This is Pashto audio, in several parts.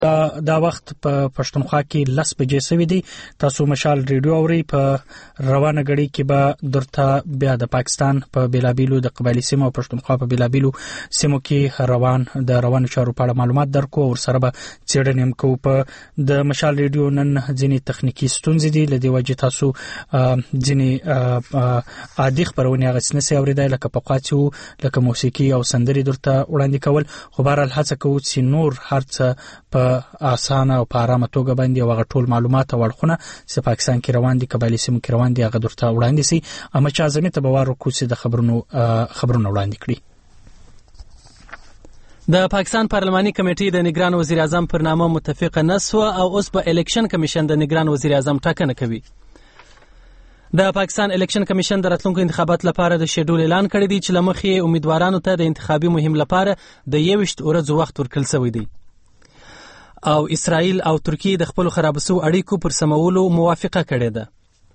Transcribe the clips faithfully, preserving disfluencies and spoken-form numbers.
دا وخت په پښتونخوا کې لس بجې سوي دي. تاسو مشال ریډیو اوري. په روانه غړي کې به درته بیا د پاکستان په بیلابیلو د قبایلی سیمو او پښتونخوا په بیلابیلو سیمو کې روان د روان چارو په اړه معلومات درکو او سره به څېړنې هم کوو. په د مشال ریډیو نن ځینې تخنیکی ستونزې دي، لدې وجې تاسو ځینې عادي خبرونه هغه نسئ اورېدای لکه په قاچو لکه موسیقي او سندرې درته وړاندې کول. خو بهرحال هڅه کوو چې نور هر څه په اسانه او په آرامه توګه باندې هغه ټول معلومات او اړخونه چې پاکستان کې روان دي قبایلی سیمو کې روان دي هغه درته وړاندې سي. اما چې اعظمي ته به وار وکړو چې د خبرونو خبرونه وړاندې کړي. د پاکستان پارلماني کمیټې د نگران وزیر اعظم پر نامه متفقه نه سوه او اوس به الیکشن کمیشن د نگران وزیر اعظم ټاکنه کوي. د پاکستان الیکشن کمیشن د راتلونکو انتخاباتو لپاره د شیډول اعلان کړی دی چې له مخې امیدوارانو ته د انتخابي مهم لپاره د یوویشت ورځو وخت ورکړل شوی دی او اسرائیل او ترکیه د خپل خراب شوو اړیکو پر سمولو موافقه کړې ده.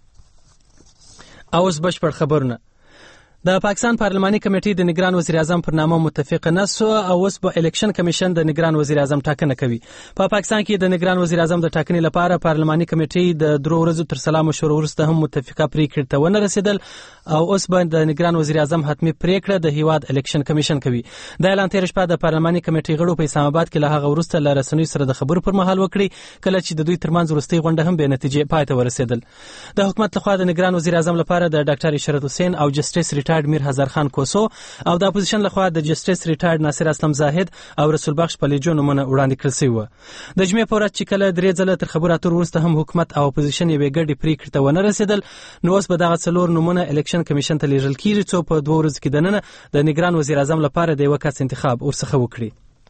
اوس بشپړ خبرونه. د پاکستان پارلماني کمیټې د نگران وزیر اعظم پر نامه متفقه نه سوه او اوس به الیکشن کمیشن د نگران وزیر اعظم ټاکنه کوي. په پا پاکستان کې د نگران وزیر اعظم د ټاکنې لپاره پارلماني کمیټې د درو ورځو تر سلا مشورو وروسته هم متفقه پریکړې ته ونه رسیدل او اوس به د نگران وزیر اعظم حتمي پریکړه د هیواد الیکشن کمیشن کوي. د اعلان تیر شپه د پارلماني کمیټې غړو په اسلام آباد کې له هغه وروسته له رسنیو سره د خبرو پر مهال وکړي کله چې د دوی ترمنځ وروستۍ غونډه هم بې نتیجې پای ته ورسېدل. د حکومت لخوا د نگران وزیر اعظم لپاره د ډاکټر اشرت حسین او جسټس ریټایرډ میر هزار خان کوسو او د اپوزیشن لخوا د جسټس ریټایرډ ناصر اسلم زاهد او رسول بخش پلیجو نومونه وړاندې کړل شوي وو. د جمعې په ورځ چې کله درې ځله تر خبرو اترو وروسته هم حکومت او اپوزیشن یوې ګډې پریکړې ته ونه رسېدل، نو اوس به دغه څلور نومونه الیکشن کمیشن ته لیږل کیږي څو په دوه ورځو کې دننه د نگران وزیر اعظم لپاره د یوه کس انتخاب ورڅخه وکړي.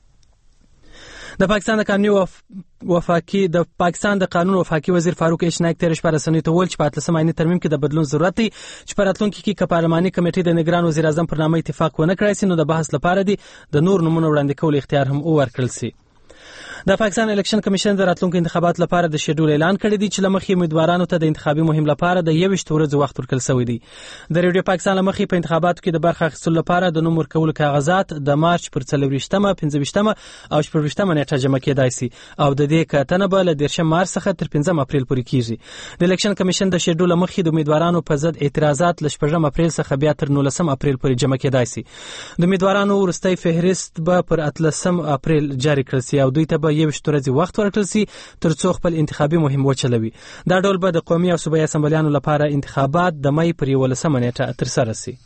د پاکستان د قانون وف... وفاقي د پاکستان د قانون وفاقي وزیر فاروق ایش نایک تیر شپه رسنیو ته وویل چې په اتلسم آئیني ترمیم کې د بدلون ضرورت دی چې په راتلونکي کې که پارلماني کمیټې د نگران وزیر اعظم پر نامه اتفاق ونه کړی سي نو د بحث لپاره دی د نور نومونو وړاندې کولو اختیار هم ورکړل سي. د پاکستان الیکشن کمیشن د راتلونکو انتخاباتو لپاره د شیډول اعلان کړی دی چې له مخې امیدوارانو ته د انتخابي مهم لپاره د یوویشت ورځو وخت ورکړل شوی دی. د ریډیو پاکستان له مخې په انتخاباتو کې د برخه اخیستلو لپاره د نوم ورکولو کاغذات د مارچ پر څلورویشتمه، پنځه ویشتمه او شپږویشتمه نیټه جمع کېدای سي او د دې کتنه به له دېرشم مارچ څخه تر پنځم اپریل پورې کیږي. د الیکشن کمیشن د شیډول له مخې د امیدوارانو په ضد اعتراضات له شپږم اپریل څخه بیا تر نولسم اپریل پورې جمع کېدای سي. د امیدوارانو وروستی فهرست به پر اتلسم اپریل جاری کړل سي او دوی ته به یوویشت ورځې وخت ورکړل سي تر څو خپل انتخابي مهم وچلوي. دا ډول به د قومي او صوبایي اسمبلیانو لپاره انتخابات د مای پر یولسمه نیټه ترسره سي.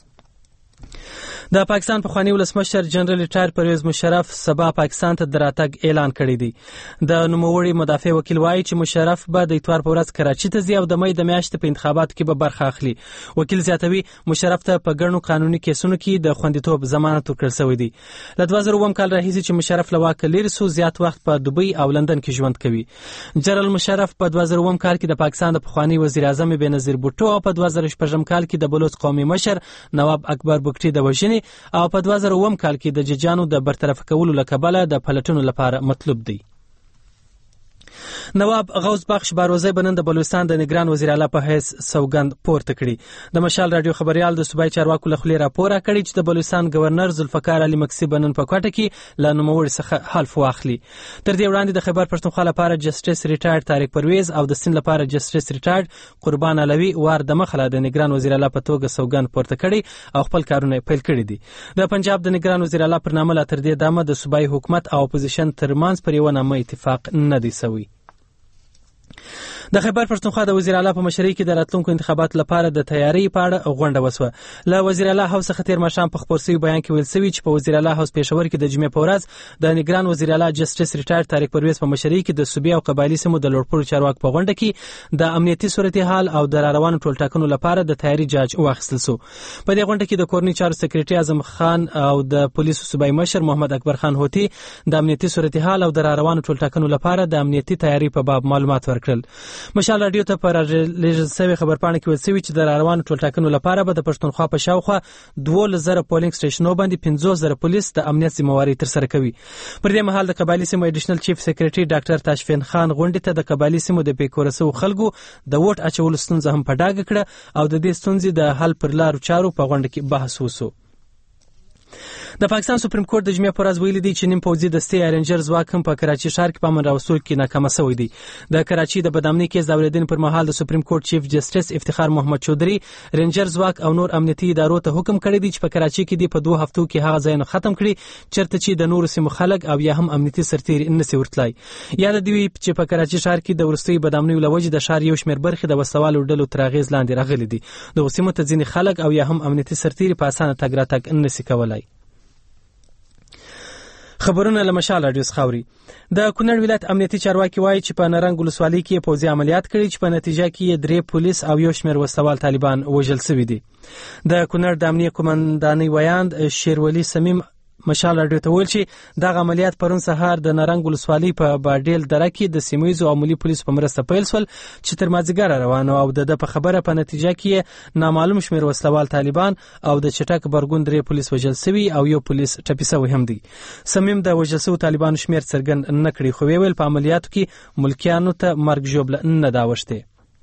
د پاکستان پخوانی ولسمشر جنرال ریټایر پرویز مشرف سبا پاکستان ته د راتګ اعلان کړی دی. د نوموړي مدافع وکیل وایي چې مشرف به د اتوار په ورځ کراچي ته ځي او د مای د میاشتې په انتخاباتو کې به برخه اخلي. وکیل زیاتوي مشرف ته په ګڼو قانوني کیسونو کې د خوندیتوب ضمانت ورکړل شوی دی. له دوه زره اووم کال راهیسې چې مشرف له واکه لرې سو زیات وخت په دوبۍ او لندن کې ژوند کوي. جنرال مشرف په دوه زره اووم کال کې د پاکستان د پخوانی وزیر اعظم بېنظیر بوټو او په دوه زره شپږم کال کې د بلوچ قومي مشر نواب اکبر بګټي د وژنې او په دوه زره اووم کال کې د ججانو د برطرف کولو له کبله د پلټنو لپاره مطلوب دی. نواب غوث بخش باروزی بنن د بلوچستان د نگران وزیر اعلی په حیث سوګند پورته کړي. د مشال رادیو خبريال د صوبایي چارواکو له خولې راپور کړی چې د بلوچستان گورنر ذوالفقار علي مکسی بنن په کوټه کې له نوموړي څخه حلف واخلي. تر دې وړاندې د خیبر پښتونخوا لپاره جسټس ریټایرډ طارق پرویز او د سند لپاره جسټس ریټایرډ قربان علوي وار د مخله د نگران وزیر اعلی په توګه سوګند پورته کړي او خپل کارونه پیل کړي دي. د پنجاب د نگران وزیر اعلی پر نامه لا تر دې دمه د صوبایي حکومت او اپوزیشن ترمنځ پر یو نامه اتفاق نه دی شوی. د خیبر پښتونخوا د وزیر اعلی په مشرۍ کې د راتلونکو انتخاباتو لپاره د تیاری په اړه غونډه وسوه. له وزیر اعلی هاوس څخه تیر ماښام په خپور شوي بیان کې ویل شوي چې په وزیر اعلی هاوس پېښور کې د جمعې په ورځ د نگران وزیر اعلی جسټس ریټایرډ طارق پرویز په مشرۍ کې د صوبې او قبایلي سیمو د لوړپوړو چارواکو په غونډه کې د امنیتي صورتحال او د راروانو ټولټاکنو لپاره د تیاری جاج واخیستل شو. په دې غونډه کې د کورنۍ چارو سکرټري اعظم خان او د پولیسو صوبایي مشر محمد اکبر خان هوتي د امنیتي صورتحال او د راروانو ټولټاکنو لپاره د امنیتي تیاری په باب معلومات ورکړل. مشال رادیو ته په رالیږل شوې خبرپاڼه کې ویل شوي چې د راروانو ټولټاکنو لپاره به د پښتونخوا په شاوخوا دولس زره پولینګ سټیشنونو باندې پنځوس زره پولیس د امنیت ذمهواري ترسره کوي. پر دې مهال د قبایلي سیمو ایډیشنل چیف سکرټري ډاکټر تاشفین خان غونډې ته د قبایلي سیمو د بیکوره شوو خلکو د ووټ اچولو ستونزه هم په ډاګه کړه او د دې ستونزې د حل پر لارو چارو په غونډه کې بحث وشو. د پاکستان سپریم کورټ د جمعې پر ورځ ویلي دی چې نیم پوځي دستې رینجر ځواک هم په کراچي ښار کې په امن راوستلو کې ناکامه شوی دی. د کراچي د بدامنۍ کیس د اورېدنې پر مهال د سپریم کورټ چیف جسټس افتخار محمد چودري رینجر ځواک او نور امنیتي ادارو ته حکم کړی دی چې په کراچي کې دی په دوه هفتو کې هغه ځایونه ختم کړي چېرته چې د نورو سیمو خلک او یا هم امنیتي سرتیري نشي ورتلای. یاد دی چې په کراچي ښار کې د وروستۍ بدامنۍ لوجې د ښار یو شمېر برخې د وسوالو ډلو تر اغېز لاندې راغلي دي. د سیمو ته ځینې خلک او یا هم امنیتي سرتیري په اسانه تګ راتګ نشي کولای. خبرونه له مشال رادیو څخه اوري. د کونړ ولایت امنیتي چارواکي وایي چې په نرنګ ولسوالۍ کې پوځي عملیات کړي چې په نتیجه کې درې پولیس او یو شمېر وسوال طالبان وژل شوي دي. د کونړ د امنیه قومندانۍ ویاند شیرولی سمیم مشال رادیو ته ویل چې دغه عملیات پرون سهار د نرنګ ولسوالۍ په باډیل دره کې د سیمایزو او ملي پولیسو په مرسته پیل شول چې تر مازدیګره روان او د په خبره په نتیجه کې نامعلوم شمېر وسلوال طالبان او د چټک برګون درې پولیس وژل شوي او یو پولیس ټپي شوی هم دی. سمیم د وژل شوو طالبانو شمېر څرګند نه کړي خو ویل په عملیاتو کې ملکیانو ته مرګ ژوبله نه دا وشته.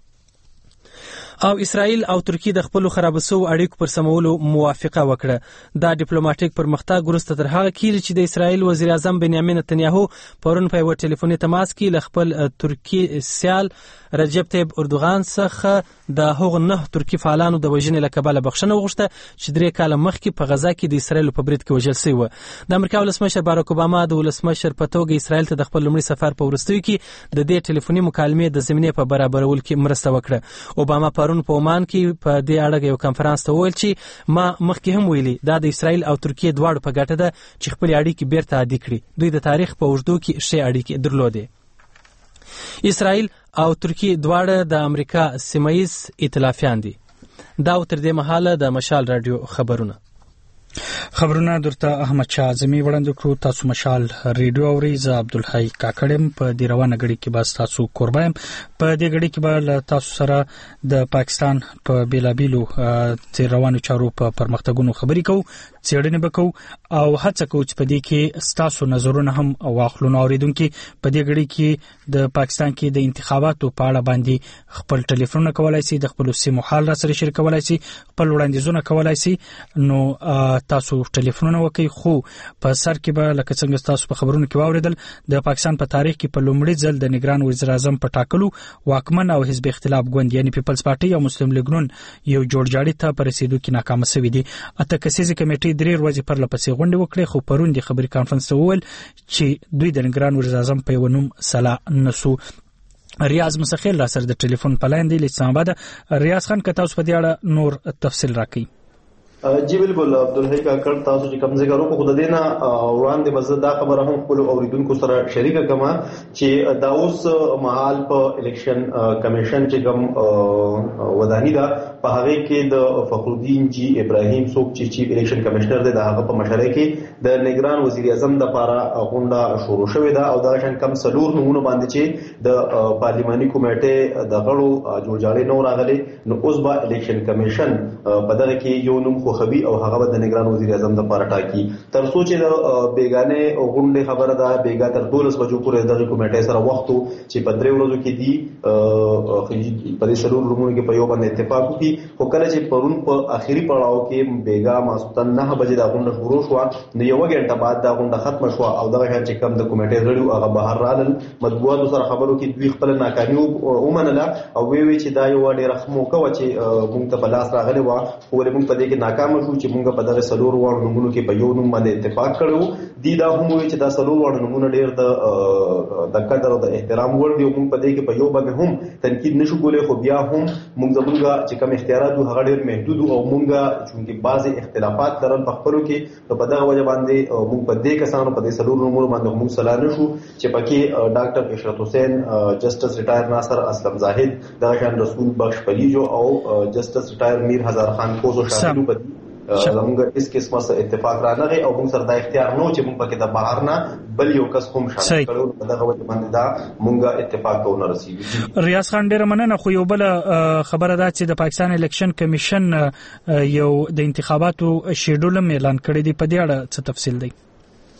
او اسرائیل او ترکیه د خپل خراب شوو اړیکو پر سمولو موافقه وکړه. دا ډیپلوماټیک پرمختګ وروسته تر هغه کېږي چې د اسرائیل وزیر اعظم بنیامین نتنیاهو پرون په یو ټلیفوني تماس کې له خپل ترکی سیال رجب طیب اردوغان څخه د هغو نه ترکی فعالانو د وژنې له کبله بخښنه وغوښته چې درې کاله مخکې په غزا کې د اسرائیل په برید کې وژل شوي وو. د امریکا ولسمشر باراک اوباما د ولسمشر په توګه اسرائیل ته د خپل لومړي سفر په وروستیو کې د دې ټلیفوني مکالمې د زمینې په برابرولو کې مرسته وکړه. اوباما پرون په عمان کې په دې اړه یو کنفرانس ته وویل چې ما مخکې هم ویلي دا د اسرائیل او ترکیه دواړو په ګټه ده چې خپل اړیکې بیرته عادي کړي. دوی د تاریخ په اوږدو کې ښې اړیکې درلودې. اسرائیل او ترکیه دواړه د امریکا سیمایز ائتلافیان دي. دا تر دې مهاله د مشال رادیو خبرونه خبرونه درته احمد شاه اعظمي وړاندې کړو. تاسو مشال ریډیو اورئ. زه عبدالحی کاکړم په دې روانه غړي کې بس تاسو قربایم. په دې غړي کې به تاسو سره د پاکستان په بیلابیلو تیر روانو چارو په پرمختګونو خبرې کوو، څېړنې به کوو او هڅه کوو چې په دې کې ستاسو نظرونه هم واخلو. نو اورېدونکي په دې غړي کې د پاکستان کې د انتخاباتو په اړه باندې خپل ټلیفونونه کولای شي، د خپل سیمو حال را سره شریکولای شي، خپل وړاندیزونه کولای شي. نو تاسو ټلیفونونه وکړئ. خو په سر کې به لکه څنګه تاسو په خبرونو کې واوریدل د پاکستان په تاریخ کې په لومړي ځل د نگران وزیر اعظم په ټاکلو واکمن او حزب اختلاف ګوند یعنی پیپلز پارټي او مسلم لیګ نون یو جوړجاړي ته په رسیدو کې ناکام شوی دی. اته کسیزه کمیټې درې ورځې پر لپسې غونډه وکړه خو پرون د خبري کانفرنس ته وویل چې دوی د نگران وزیر اعظم په ونوم سلا نسو. ریاض مسخیل را سره د ټلیفون په لاین دی له اسلام آباد. ریاض خان که تاسو په دې اړه نور تفصیل راکړئ. جی بالکل عبدالحی کاکړ، تاسو چې کوم ذکر وکړو خو د دې نه وړاندې به زه دا خبره هم خپلو اورېدونکو سره شریکه کړم چې دا اوس مهال په الیکشن کمیشن چې کوم وداني ده په هغې کې د فخرالدین جی ابراهیم څوک چې چیف الیکشن کمیشنر دی د هغه په مشرۍ کې د نگران وزیر اعظم دپاره غونډه شروع شوې ده او دغه شان کم څلور نومونه باندې چې د پارلیماني کمیټې د غړو جوړجاړی نه راغلی نو اوس به الیکشن کمیشن په دغه کې یو نوم خوخبي او هغه د نگران وزیر اعظم دپاره ټاکي. تر څو چې د بیګانې غونډې خبره ده بیګا تر دولس بجو پورې دغه کمیټې سره وخت چې په درې ورځو کې دي په دې څلور رومونو کې په یو باندې اتفاق وکړي. خو کله چې پرون په اخري پړاو کې بیګا ماسپښین نه بجې دا غونډه شروع شوه نو یوه ګنټه بعد دا غونډه ختمه شوه او دغه شان چې کوم د کمیټې غړي هغه بهر رالل مطبوعاتو سره خبرو کې دوی خپل ناکامي ومنله او وی وی چې دا یو ډېره ښه موقع وه چې موږ ته په لاس راغلې وه خو ولې موږ په دې کې ناکام شو چې موږ په دغه څلور واړو نومونو کې په یو نوم باندې اتفاق کړو. دی دا هم وایي چې دا څلور واړه نومونه ډېر د د قدر او د احترام وړ دي او موږ په دې کې په یو باندې هم تنقید نشو کولی خو بیا هم موږ زموږ چې کوم اختیارات وو هغه ډېر محدود او موږ چونکې بعضې اختلافات لرل په خپلو کې نو په دغه وجه باندې موږ په دې کسانو په دې څلور نومونو باندې موږ سلا نشو چې پکې ډاکټر اشرت حسین، جسټس ریټایر ناصر اسلم زاهد، دغه شان رسول بخش پلیجو او جسټس ریټایر میر هزار خان کوزو شامل دي. زموږ هیڅ قسمه څه اتفاق رانغی او موږ سره دا اختیار نه و چې موږ پکې د بهر نه بل یو کس هم شامل کړو. په دغه وجه باندې دا موږ اتفاق ته ونه رسېږو. ریاض خان ډېره مننه. خو یو بله خبره ده چې د پاکستان الیکشن کمیشن یو د انتخاباتو شیډول هم اعلان کړی دی، په دې اړه څه تفصیل دی؟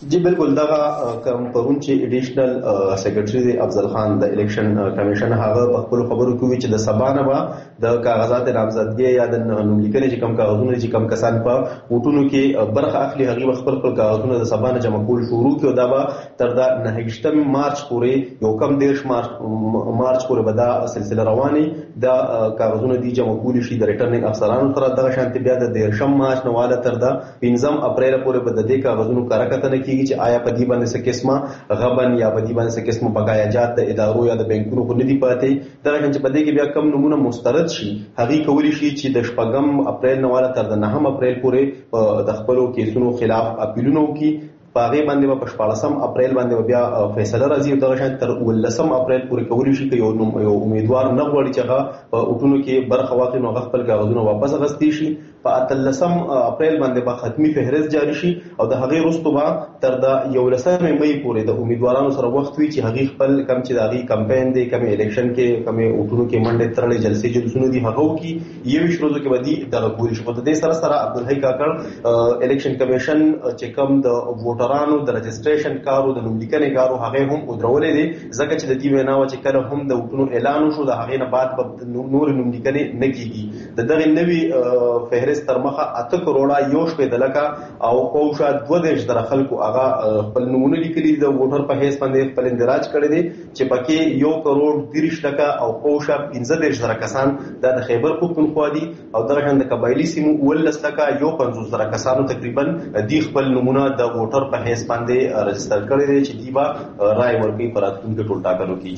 جی بالکل دا کوم پرون چې ایډیشنل سیکریټری دی افضل خان د الیکشن کمیشن هغه په خپل خبرو کې چې د سبانه با د کاغذات نامزدګي یا د نوملیکنې چې کم کاغذونه چې کم کسان په وټونو کې برخه اخلي هغه خپل خپل کاغذونه د سبانه جمع کول شروع کړي او دا به تر دا نهشتم مارچ پورې یو کم دیش مارچ مارچ پورې به دا سلسله رواني دا کاغذونه دي جمع کول شي د ریټرنینګ افسرانو تر دغه شانتي بیا د دیرشم مارچ نواله تر دا پنځم اپریل پورې به د دې کاغذونو کارکتنه کیږي چې آیا په دې باندې څه قسمه غبن یا په دې باندې څه قسمه بقایا جات د ادارو یا د بانکونو په ندي پاتې دا چې په دې کې بیا کم نمونه مسترد شي هغه کولی شي چې د شپږم اپریل نواله تر د نهم اپریل پورې د خپلو کیسونو خلاف اپیلونه وکړي باغې باندې په شپږم اپریل باندې بیا فیصله راځي او دغه شان تر ولسم اپریل پورې کولی شي چې یو امیدوار نه غواړي چې هغه په اوټونو کې برخه واخلي نو خپل کاغذونه واپس غوښتي شي په اتلسم اپریل باندې به ختمي فهرست جاری شي او د هغې وروسته به تر د یولسم مې پورې د امیدوارانو سره وخت وي چې هغه خپل کم چې د هغې کمپاین دی کم الیکشن کې کم اوټونو کې منډې ترلې جلسې جلسونه دي هغه وکړي یویشت ورځو کې به دي دغه پوری شي په دې سره سره عبدالحی کاکړ الیکشن کمیشن چې کم د ووټرانو د رجسټریشن کارو د نوملیکنې کارو هغه هم ودرولې دي ځکه چې د دې وینا و چې کله هم د وټونو اعلان وشو د هغې نه بعد به نور نوملیکنې نه کیږي د دغه نوي فهرست تر مخه اته کروڑه یو شپې د لکه او پوښه دوه دیش در خلکو هغه خپل نمونه لیکلي د ووټر په هیڅ باندې خپل اندراج کړی دي چې پکې یو کروڑ دیرش لکه او پوښه پنځه دیش زره کسان د خیبر پختونخوا دي او دغه هم د قبایلی سیمو ولس لکه یو پنځوس زره کسانو تقریبا د خپل نمونه د ووټر په هیڅ باندې رجستر کړی دي چې دیبا رائے ورکړي پر راتلونکي ټول ټاکنو کې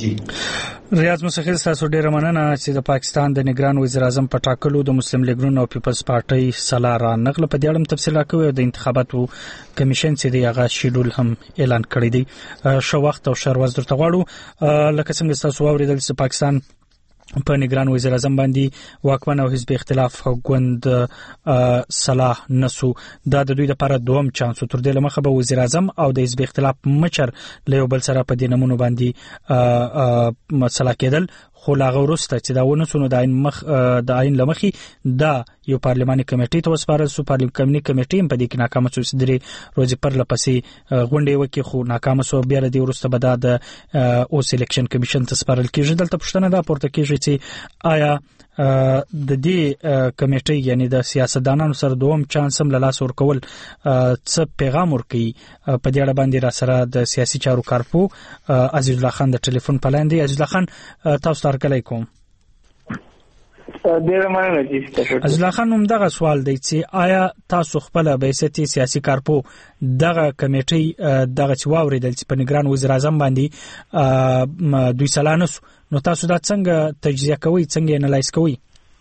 جی ریاض مسخر تاسو ډیره مننه چې د پاکستان د نگران وزیر اعظم په ټاکلو د مسلم لیگ نون او پیپلز پارټي سلا را نقل په دې اړه تفصیلات کوي د انتخاباتو کمیشن چې دی هغه شیډول هم اعلان کړی دی شو وخت او شروز درته غواړو لکه څنګه تاسو اوریدل چې پاکستان په نگران وزیر اعظم باندې واکمن او حزب اختلاف غوند صلاح نسو دا د دوی لپاره دوم چانس تر دې لمخه به وزیر اعظم او د حزب اختلاف مچر له یو بل سره په دې نمونه باندې مسله کېدل خو لاغه ورسته چې دا ونه سونو د عین مخ د عین لمخي دا یو پارلماني کمیټې ته وسپارل سو پارلماني کمیټې په دې کې ناکامه شو چې روزي پر لپسې غونډې وکي خو ناکامه سو بیا د ورسته به د او سلیکشن کمیشن ته سپارل کېږي دلته پښتنه دا پورته کېږي چې آیا د دې کمیټې یعنی د سیاستدانانو سره دوم چانس هم لاس ورکول څه پیغام ورکړي په دې اړه باندې را سره د سیاسي چارو کارپو عزیز الله خان د ټلیفون پلاندې عزیز الله خان تاسو ته علیکم ډیره مننه چې عزیز الله خان هم دغه سوال دی چې آیا تاسو خپل بیستی سیاسي کارپو دغه کمیټې دغه چې واوریدل چې په نگران وزیر اعظم باندې دوی سلانس نو تاسو دا څنګه تجزیه کوئ څنګه انالایز کوئ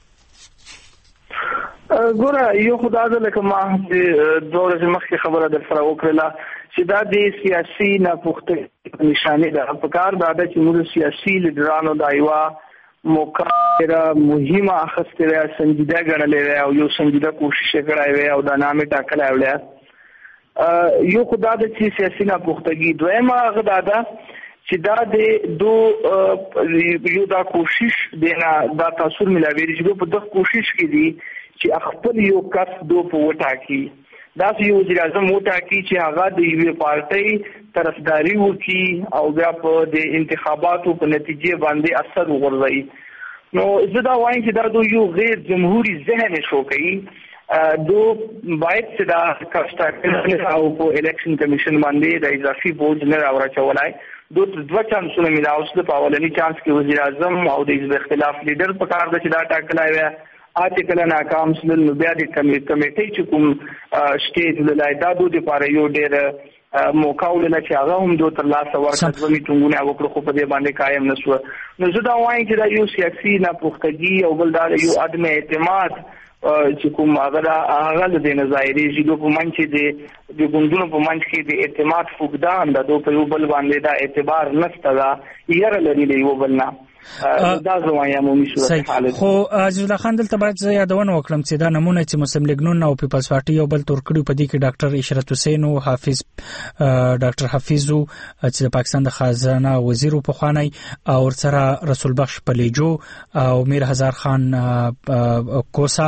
ګوره یو خدای دې لکه ما د دوه ورځې مخکې خبره در سره وکړله چې دا د سیاسي ناپوهتۍ نشانه ده په کار دا ده چې موږ سیاسي لیډرانو د ایوا موقع را مهمه اخستره سنجیده ګڼلې او یو سنجیده کوشش کړای وي او دا نامه ټاکلای وي یو خدای دې چې سیاسي ناپوهتګي دویمه غدا ده چې دا د دو یو دا کوشش دینا دا تاثیر ملاوي چې په دغه کوشش کې دي چې خپل یو کس دو په وټا کې دا یو وزیر اعظم وټا کې چې هغه د یوې پارټۍ طرفداري وکړي او بیا په د انتخاباتو په نتیجې باندې اثر وغورځي نو زه دا وایم چې دا د یو غیر جمهوریت ذهن شو کوي دو باید چې دا کاستاکل او په الیکشن کمیشن باندې د اضافي بوج نه راوړچولای دو دوه چانسونه ملاوس د پاولني چانس کې وزیر اعظم او د حزب اختلاف لیډر په کار د چې دا ټاکلای وي اته کله ناکام سل نو بیا د کمیټې چې کوم سټیج ولای دا دوه لپاره یو ډېر موقع ولله چې هغه هم دوه تر لاسه ورکړل دوه میټینګونه وکړو خو په دې باندې قائم نشو نو زه دا وایم چې دا یو سیاسي ناپوهتګي او بل دا یو عدم اعتماد چې کوم هغه هغه د نظایري چې په منځ کې د د ګوندونو په منځ کې د اعتماد فقدان د دوه په یو بل باندې دا اعتبار نشته دا یره لري دی یو بل نه دا زموږه عمومي صورت حال خو عزیز الله خان دلته باید زه یادونه وکړم چې دا نمونه چې مسلم لیگ نون او پیپلز پارټي یو بل تور کړی په دې کې ډاکټر اشرت حسین او حافظ ډاکټر حفیظو چې د پاکستان د خزانه وزیر په خوانی او سره رسول بخش پلیجو او میر هزار خان کوسا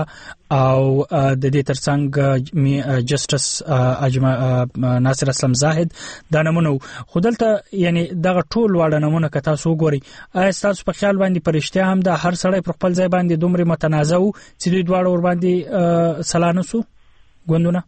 او د دې ترڅنګ جسټس اجمل ناصر اسلم زاهد دا نمونه خودلته یعنی دغه ټول واړه نمونه کته سو ګوري. آیا تاسو په خیال باندې پرشتیا هم د هر سړی پر خپل ځای باندې دومره متنازع وو چې دوی دواړه ور باندې سلانه سو ګوندونه؟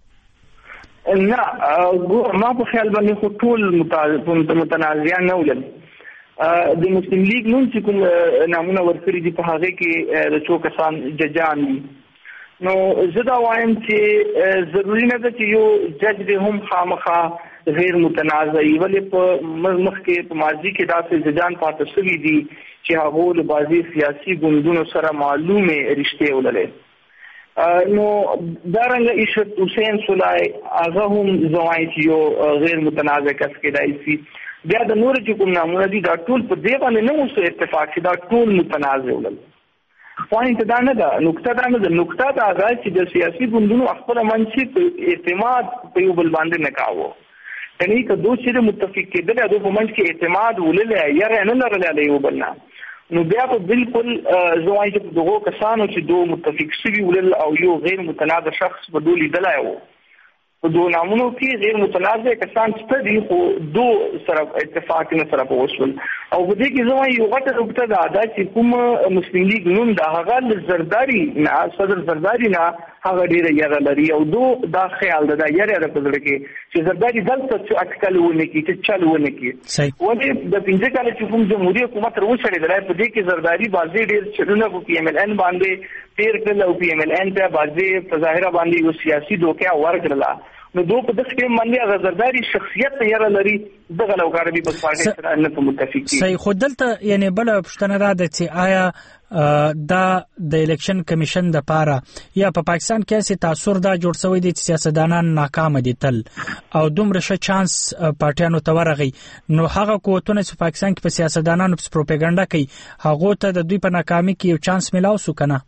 نه، ما په خیال باندې خو ټول متنازع نه ول. د مسلم لیگ نوم چې کوم نامونه ورکړي دي په هغه کې د څو کسان ججان دي. نو زه دا وایم چې ضروري نه ده چې یو جج دې هم خامخا غیر متنازعي، ولې په مخ کې په ماضي کې داسې ججان پاتې شوي دي چې هغه له بعضي سیاسي ګوندونو سره معلومه رشتې ولري. نو دارنګه عشرت حسین سولای هغه هم زوای چې یو غیر متنازع کس کېدای شي. بیا د نور چې کوم نامونه دي دا ټول په دې باندې نه اوسه اتفاق چې دا ټول متنازع ولري. پوینټ دا نه ده، نقطه دا نه ده، نقطه دا ده چې د سیاسي ګوندونو خپل منځي اعتماد په یو بل باندې نه کاوه. یعنی که دوی چې متفق کېدل د په منځ کې اعتماد ولې یا نه لرل یو بل نه، نو بیا په بالکل زوای چې دغه کسانو چې دوه متفق شوي ولل او یو غیر متنازع شخص په دوی لیدلای وو. په دوه نامونو کې غیر متنازع کسان چې دي خو دو سره اتفاق نه سره وشول. او په دې کې زموږ یو غټه نقطه دا ده چې کوم مسلم لیگ نوم د هغه زرداری نه صدر زرداری نه هغه ډیره یاره لري او دو دا خیال ده دا یاره ده په ځل کې چې زرداری دلته چې اټکل ونه کی چې چل ونه کی. ولې د پنځه کال چې کوم جمهوریت حکومت روسره درای په دې کې زرداری بازي ډیر چلونه په پی ایم ال ان باندې تیر کړل او پی ایم ال ان ته بازي په ظاهره باندې یو سیاسي دوکه ورکړل. نو دوی په دغه کې باندې غزرداري شخصیت یې لري دغه لوګاردي په پارټي سره نه په متفق دي. صحیح. خو دلته یعنی بل پښتنه را ده چې آیا دا د الیکشن کمیشن د پاره یا په پا پاکستان کې سي تاثیر دا جوړ شوی دي چې سیاستدانان ناکام دي تل او دومره ښه چانس پارټیانو ته ورغی، نو هغه قوتونه چې پاکستان کې په سیاستدانانو په پروپاګاندا کوي هغه ته د دوی په ناکامي کې یو چانس ملاو سو کنه؟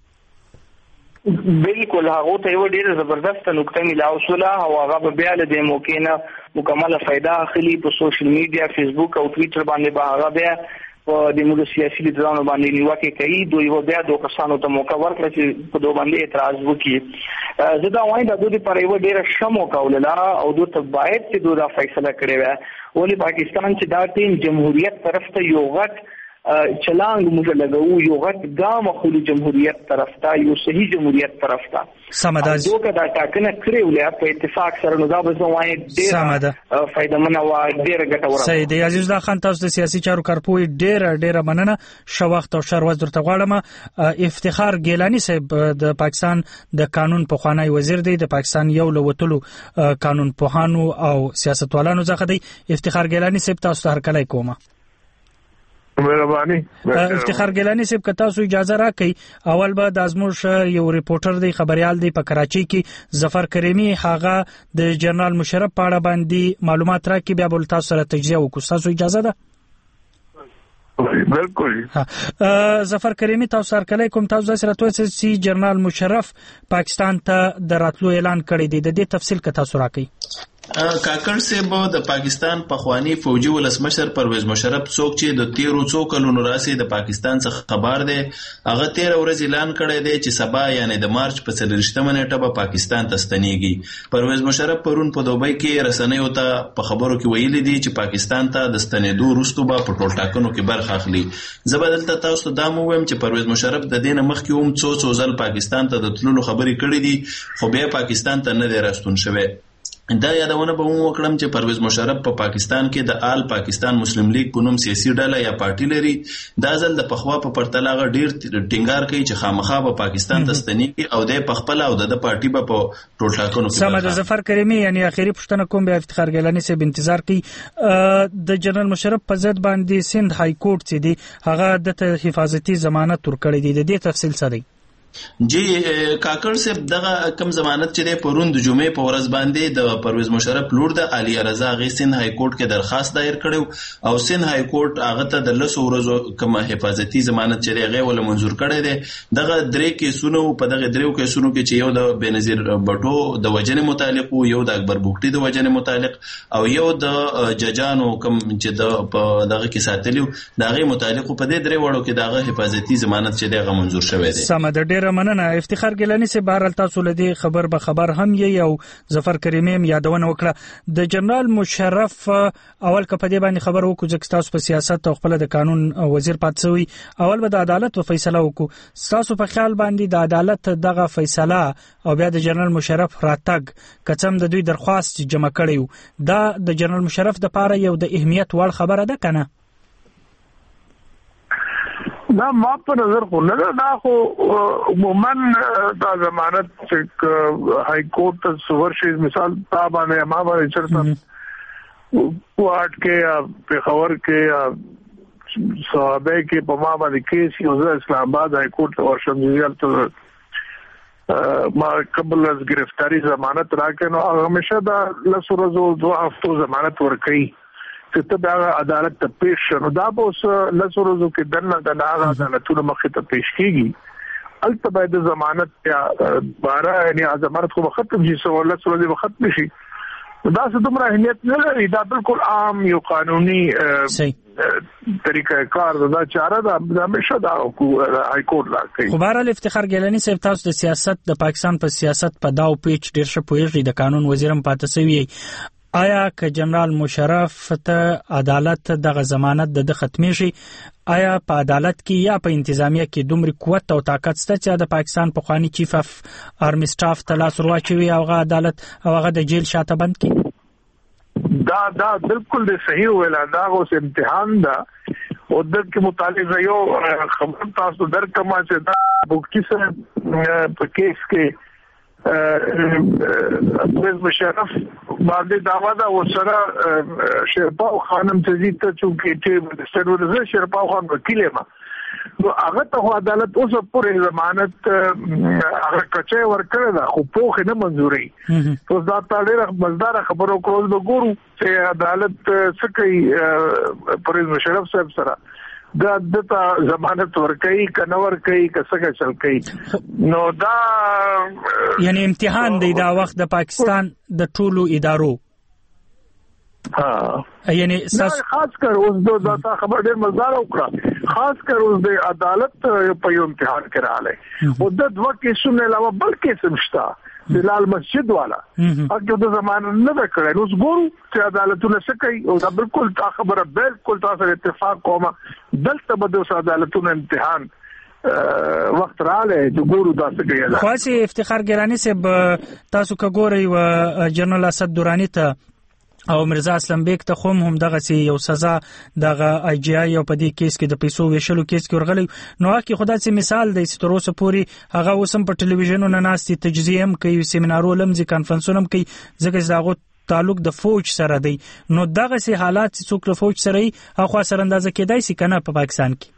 بالکل هغه ته یو ډیر زبردست نقطه ملاو شوله او هغه بیا له دې موقع نه مکمله فائدہ اخلي په سوشل میډیا فیسبوک او ټویټر باندې به هغه بیا په د موږ سیاسي لیډرانو باندې نیوکه کوي. دوی و بیا دوه کسانو ته موقع ورکړي چې په دوه باندې اعتراض وکړي. زه دا وایم د دوی لپاره یو ډیر شمو کوله او دوی ته باید چې دوی دا فیصله کړي وي ولې پاکستان چې دا ټیم جمهوریت طرف ته یو غټ چلانګ موږ لګو یو غټ ګام خو جمهوریت طرف ته یو صحیح جمهوریت طرف ته سمداز دوی دا ټاکنه کړې ولې په اتفاق سره نو دا به زوای ډېر فائدمنه و ډېر ګټوره. صحیح دی. عزیز الله خان تاسو د سیاسي چارو کارپوی ډېر ډېر مننه. شو وخت او شر وز درته غواړم. افتخار ګیلانی صاحب د پاکستان د قانون په خوانی وزیر دی، د پاکستان یو لوتلو قانون پوهانو او سیاستوالانو څخه دی. افتخار ګیلانی صاحب تاسو ته هرکلی کوم. مهرباني. افتخار ګیلانی صاحب که تاسو اجازه راکړئ اول به د ازموږ یو ریپورټر دی خبريال دی په کراچۍ کې ظفر کریمی هغه د جنرال مشرف په اړه باندې معلومات راکړي بیا به تاسو سره تجزیه وکړو. تاسو اجازه ده؟ بالکل. ظفر کریمی تاسو سره کله کوم تاسو سره توې چې جنرال مشرف پاکستان ته د راتلو اعلان کړی دی د دې تفصیل که تاسو راکړئ. کاکړ صاحب د پاکستان پخوانی فوجي ولسمشر پرویز مشرف څوک چې د تیرو څو کلونو راسي د پاکستان څخه خبر دی هغه تیر ورځ اعلان کړی دی چې سبا یعنی د مارچ په څلورشتمه نیټه به پاکستان ته ستنیږي. پرویز مشرف پرون په دوبۍ کې رسنیو ته په خبرو کې ویلي دي چې پاکستان ته د ستنېدو وروسته به په ټول ټاکنو کې برخه اخلي. زه به دلته تاسو ته دا ووایم چې پرویز مشرف د دې نه مخکې هم څو څو ځل پاکستان ته د تللو خبرې کړې دي خو بیا پاکستان ته نه دی راستون شوی. دا یادونه به مو وکړم چې پرویز مشرف په پا پاکستان کې د آل پاکستان مسلم لیگ په نوم سیاسي ډله یا پارټي لري. دا ځل د پخوا په پرتله غ ډیر ټینګار کوي چې خامخا به پاکستان ته ستنیږي او د پخپل او د پارټي په ټول ټاکنو کې. سمه ظفر کریمی یعنی اخیری پښتنه کوم به افتخار ګیلانی صاحب انتظار کوي د جنرال مشرف په ضد باندې سند های کورټ چې دی هغه د حفاظتي ضمانت ورکړی دی. د دې تفصیل څه دی؟ جی کاکړ صاحب دغه کم ضمانت چې د پرون د جمعې په ورځ باندې د پرویز مشرف لور د عالیه رضا غي سند های کورټ کې درخواست دایر کړو او سند های کورټ هغه ته د لسو ورځو کوم حفاظتي ضمانت چې هغه ول منزور کړی دی. دغه درې کیسونو په دغه درو کیسونو کې چې یو د بنظیر بټو د وجنې متعلق او یو د اکبر بوکټي د وجنې متعلق او یو د ججانو کوم چې د دغه کې ساتلیو دغه متعلق په دې درې وړو کې دغه حفاظتي ضمانت چې دغه منزور شوی دی. سم د ډیره مننه افتخار ګیلانی سي. بهر تاسو لدی خبر به خبر هم یې او ظفر کریمی هم یادونه وکړه د جنرال مشرف اول کپه دی باندې خبر وکړو چې تاسو په سیاست او خپل د قانون وزیر پاتسوي اول به د عدالت او فیصله وکړو. تاسو په خیال باندې د عدالت دغه فیصله او بیا د جنرال مشرف راتګ کڅم د دوی درخواست جمع کړیو دا د جنرال مشرف د پاره یو د اهمیت وړ خبره ده کنه؟ دا ما په نظر خو نه دا خو عموما دا ضمانت چې های کورټ ته سورشي مثال تا باندې ما باندې چرته واټ کې یا پیښور کې یا صحابه کې په ما باندې کیس یو ځل اسلام آباد های کورټ او شمزیال ته ما قبل از گرفتاری ضمانت راکې نو همیشه دا لس ورځې دوه هفتو ضمانت ورکړي چې ته دا عدالت ته پیښ شې. نو دا به اوس لس ورځو کې دنه د هغه عدالتونو مخې ته پیښ کېږي هلته باید د ضمانت یا باره یعنې ضمانت خو به ختم شي سوه لس ورځې به ختم شي. دا څه دومره اهمیت نه لري دا بالکل عام یو قانوني طریقه کار دا چاره ده همیشه دا های کورټ راکوي. خو بهرحال افتخار ګیلانی صاحب تاسو د سیاست د پاکستان په سیاست په داو پیچ ډېر ښه پوهېږئ د قانون وزیر هم پاتې شوي آیا که جنرال مشرف ته عدالت دغه ضمانت د ختمي شي آیا په عدالت کې یا په انتظامیه کې دومره قوت او طاقت شته چې د پاکستان په خواني چیف اف آرمی سټاف ته لاس ورواچوي او هغه عدالت او هغه د جیل شاته بند کړي؟ دا دا بالکل د صحیح ویلا دا اوس امتحان دا او د کې متعلق یو خبر تاسو درکما چې دا بوکي سره په کیس کې پرز مشرف باندې داوا دا وسره شیرپاو خانم تزید ته چې چې سرورزه شیرپاو خان وکیل ما نو هغه ته عدالت اوس پورې ضمانت هغه کچې ورکړه دا خو په نه منزوري اوس دا تاړه مزدار خبرو کول به ګورو چې عدالت څه کوي پرز مشرف صاحب سره دا دته ضمانت ورکړي کنه ورکړي کڅه چل کوي نو دا یعنی امتحان دی دا وخت د پاکستان د ټولو ادارو ها یعنی خاص کر اوس دا تا خبر ډېر مزدار وکړه خاص کر اوس د عدالت په یو امتحان کې رااله او د دوه کیسونو علاوه بل کیس مشتا بلال مسجد والا اګه د زمانه نه کړي نو ګورو چې عدالتونه څه کوي او دا بالکل تا خبره بالکل تاسو اتفاق کومه دلته به د عدالتونو امتحان وخت رااله چې ګورو دا څه کوي. خاصي افتخار ګیلانی صاحب تاسو کګوري او جنرال اسد دورانی ته او مرزا اسلم بیگ ته هم هم دغه سی یو سزا دغه آی جی آی او په دې کیس کې د پیسو ویشلو کیس کې ورغلی نو هغه خدای سي مثال دی چې تر اوسه پورې هغه اوسم په ټلویزیونونو نه ناستي تجزیه هم کوي سیمینارونه هم کانفرنسونه هم کوي ځکه چې دغه تعلق د فوج سره دی نو دغه سي حالات چې څوک له فوج سره یې هغه سره اندازه کېدای سي کنه په پاکستان کې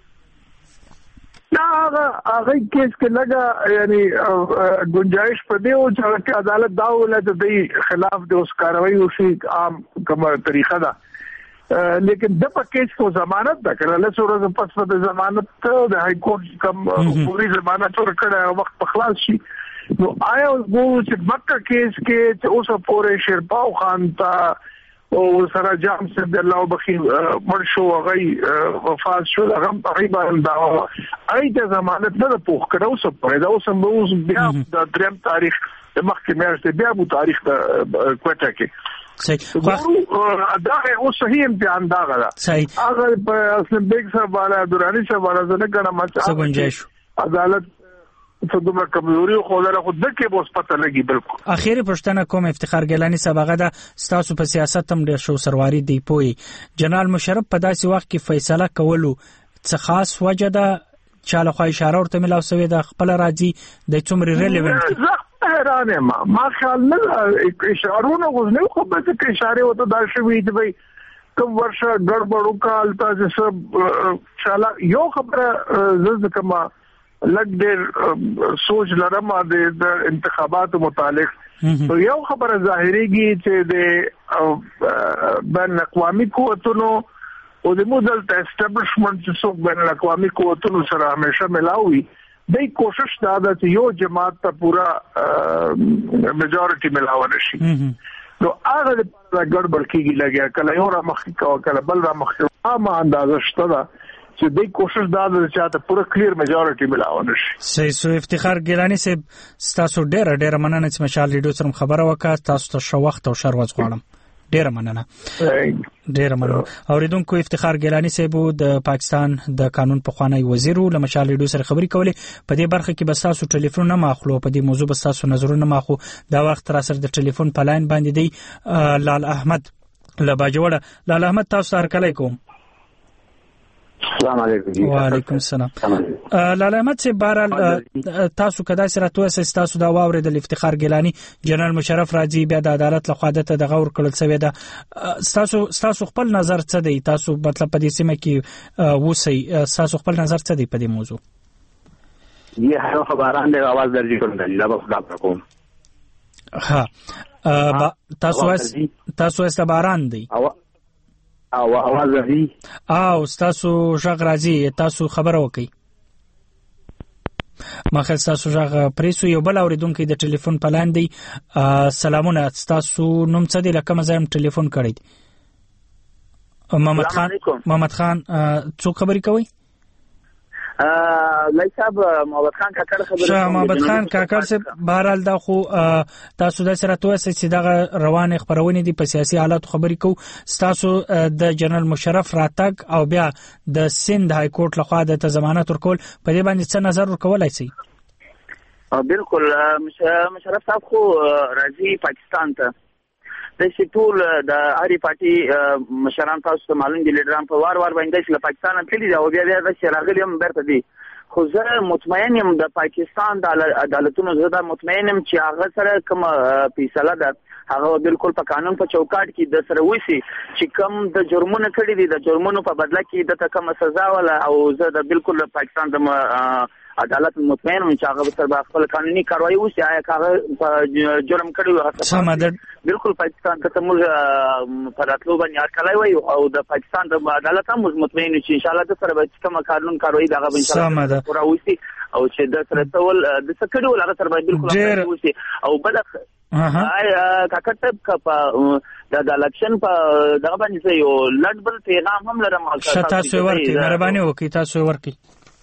دا هغه هغه کیس کې لګا یعنی گنجائش پدې او چې عدالت دا ولته د خلاف د اوس کاروایی وشي عام کومه طریقه ده لیکن د په کیس کو ضمانت دا کړل له سورې پس په ضمانت د های کورټ کوم پوری ضمانت ورکړه وخت په خلاص شي نو آیا وګورو چې مکه کیس کې چې اوس پورې شیرپاو خان ته او سره جام صد الله بخي مرشو غي وفات شو هغه تقریبا دا اې د ضمانت نه پوښ کړو سو په دا اوس موږ بیا د دریم تاریخ د محکمې ارته بیا مو تاریخ د کوټه کې صحیح دا اوس صحیح امتحان دا غلا صحیح هغه په اسلم بیگ صاحب والا دورانی صاحب والا څنګه کړه ما عدالت څه دومره کمزوري خو لاره خو دکې به اوس پته لګي بالکل. اخیری پوښتنه کوم افتخار ګیلانی صاحب هغه ده ستاسو په سیاست هم ډېر شو سرواري دی پوي جنرال مشرف په داسې وخت کې فیصله کولو څه خاص وجه ده چاله خو اشاره ورته ملاو سوی د خپل راځي د څومره ریلیونت زه حیران یم ما خیال نه اشارونه غوښنه خو به څه اشاره وته دا شوی دی وای کوم ورشه ګډوډ وکال تاسو سب چاله یو خبره زړه کما لګ ډېر سوچ لرم د انتخاباتو متعلق تو یو خبره ظاهريږي چې د بین اقوامي قوتونو او د موډل ته اسټابلیشمنت چې څو بین اقوامي قوتونو سره همیشه ملاوي د کوشش دا ده چې یو جماعت ته پورا میجورټي ملاو نشي نو هغه د ګډوډ کېږي لګیا کله یو را مخ کا کله بل را مخ عامه اندازه شته چې د کوشش دا ده چې ته پوره کلیر میجورټي ملاونه شي. صحیح. سو افتخار ګیلانی صاحب تاسو ډېر ډېر مننه چې مشال ریډیو سره خبره وکړه. تاسو ته شو وخت او شر ورځ غواړم. ډېر مننه. ډېر مننه. اوریدونکو افتخار ګیلانی صاحب د پاکستان د قانون پخوانی وزیر له مشال ریډیو سره خبرې کولې. په دې برخه کې به تاسو ټلیفون نه ماخلو، په دې موضوع به تاسو نظرونه ماخو. دا وخت را سره د ټلیفون په لاین باندې دی لال احمد له باجوړه. لال احمد تاسو هر کله کوم. السلام علیکم. وعلیکم السلام. لال احمد سے بهرحال تاسو کدا سره توسه تاسو دا واورې د افتخار ګیلانی جنرال مشرف راځي بیا د عدالت له خوا ته د غور کړل شوی دا. تاسو تاسو خپل نظر څه دی؟ تاسو مطلب په دې سیمه کې وسی تاسو خپل نظر څه دی په دې موضوع؟ یہ هر خبران د आवाज درجه کوم دا به خلاف کوم. ها تاسو تاسو است باران دی او आवाज راځي او تاسو ژغ راځي تاسو خبر وکي. مخه تاسو ژغ پریسو یو بل اوریدونکو د ټلیفون په لاندې دی. سلامونه. تاسو نوم څه دی؟ لکه مزایم ټلیفون کړی. محمد خان. محمد خان څو خبرې کوي؟ لای صاحب محمد خان کاکړ خبره. شاه محمد خان کاکړ سے بهرحال دا خو تاسو د سره توسه چې دا روان خبرونه دي په سیاسي حالات خبرې کو. تاسو د جنرال مشرف راتګ او بیا د سند های کورټ لخوا د ضمانت ورکول په دې باندې څه نظر ورکولای شي؟ بالکل مشرف صاحب خو راځي پاکستان ته. د ټول د اړي پارټي مشران تاسو ته معلوم دي لیډران په وار وار باندې چې پاکستان تللی دی او بیا بیا د شراغلی هم برته دي. خو زه مطمئن یم د پاکستان د عدالتونو زړه مطمئن یم چې هغه سره کوم فیصله ده هغه بالکل په قانون په چوکاټ کې د سره وسی چې کوم د جرمونو کړی دي د جرمونو په بدله کې د کوم سزا ولا او زه د بالکل پاکستان د عدالت مطمئن یم چې هغه سره خپل قانوني کاروایی وسی آیا هغه په جرم کړی سمه بالکل پاکستان ته موږ په راتلو باندې اړکلای وای او د پاکستان د عدالت هم مطمئن چې ان شاء الله د سره به کوم قانون کاروایی دغه ان شاء الله پورا وسی او چې د سره ټول د سکړو هغه سره بالکل وسی او بل آی کاکټب په د الیکشن په دغه باندې یو لړبل پیغام هم لرم. تاسو ورکی مهرباني وکړئ تاسو ورکی.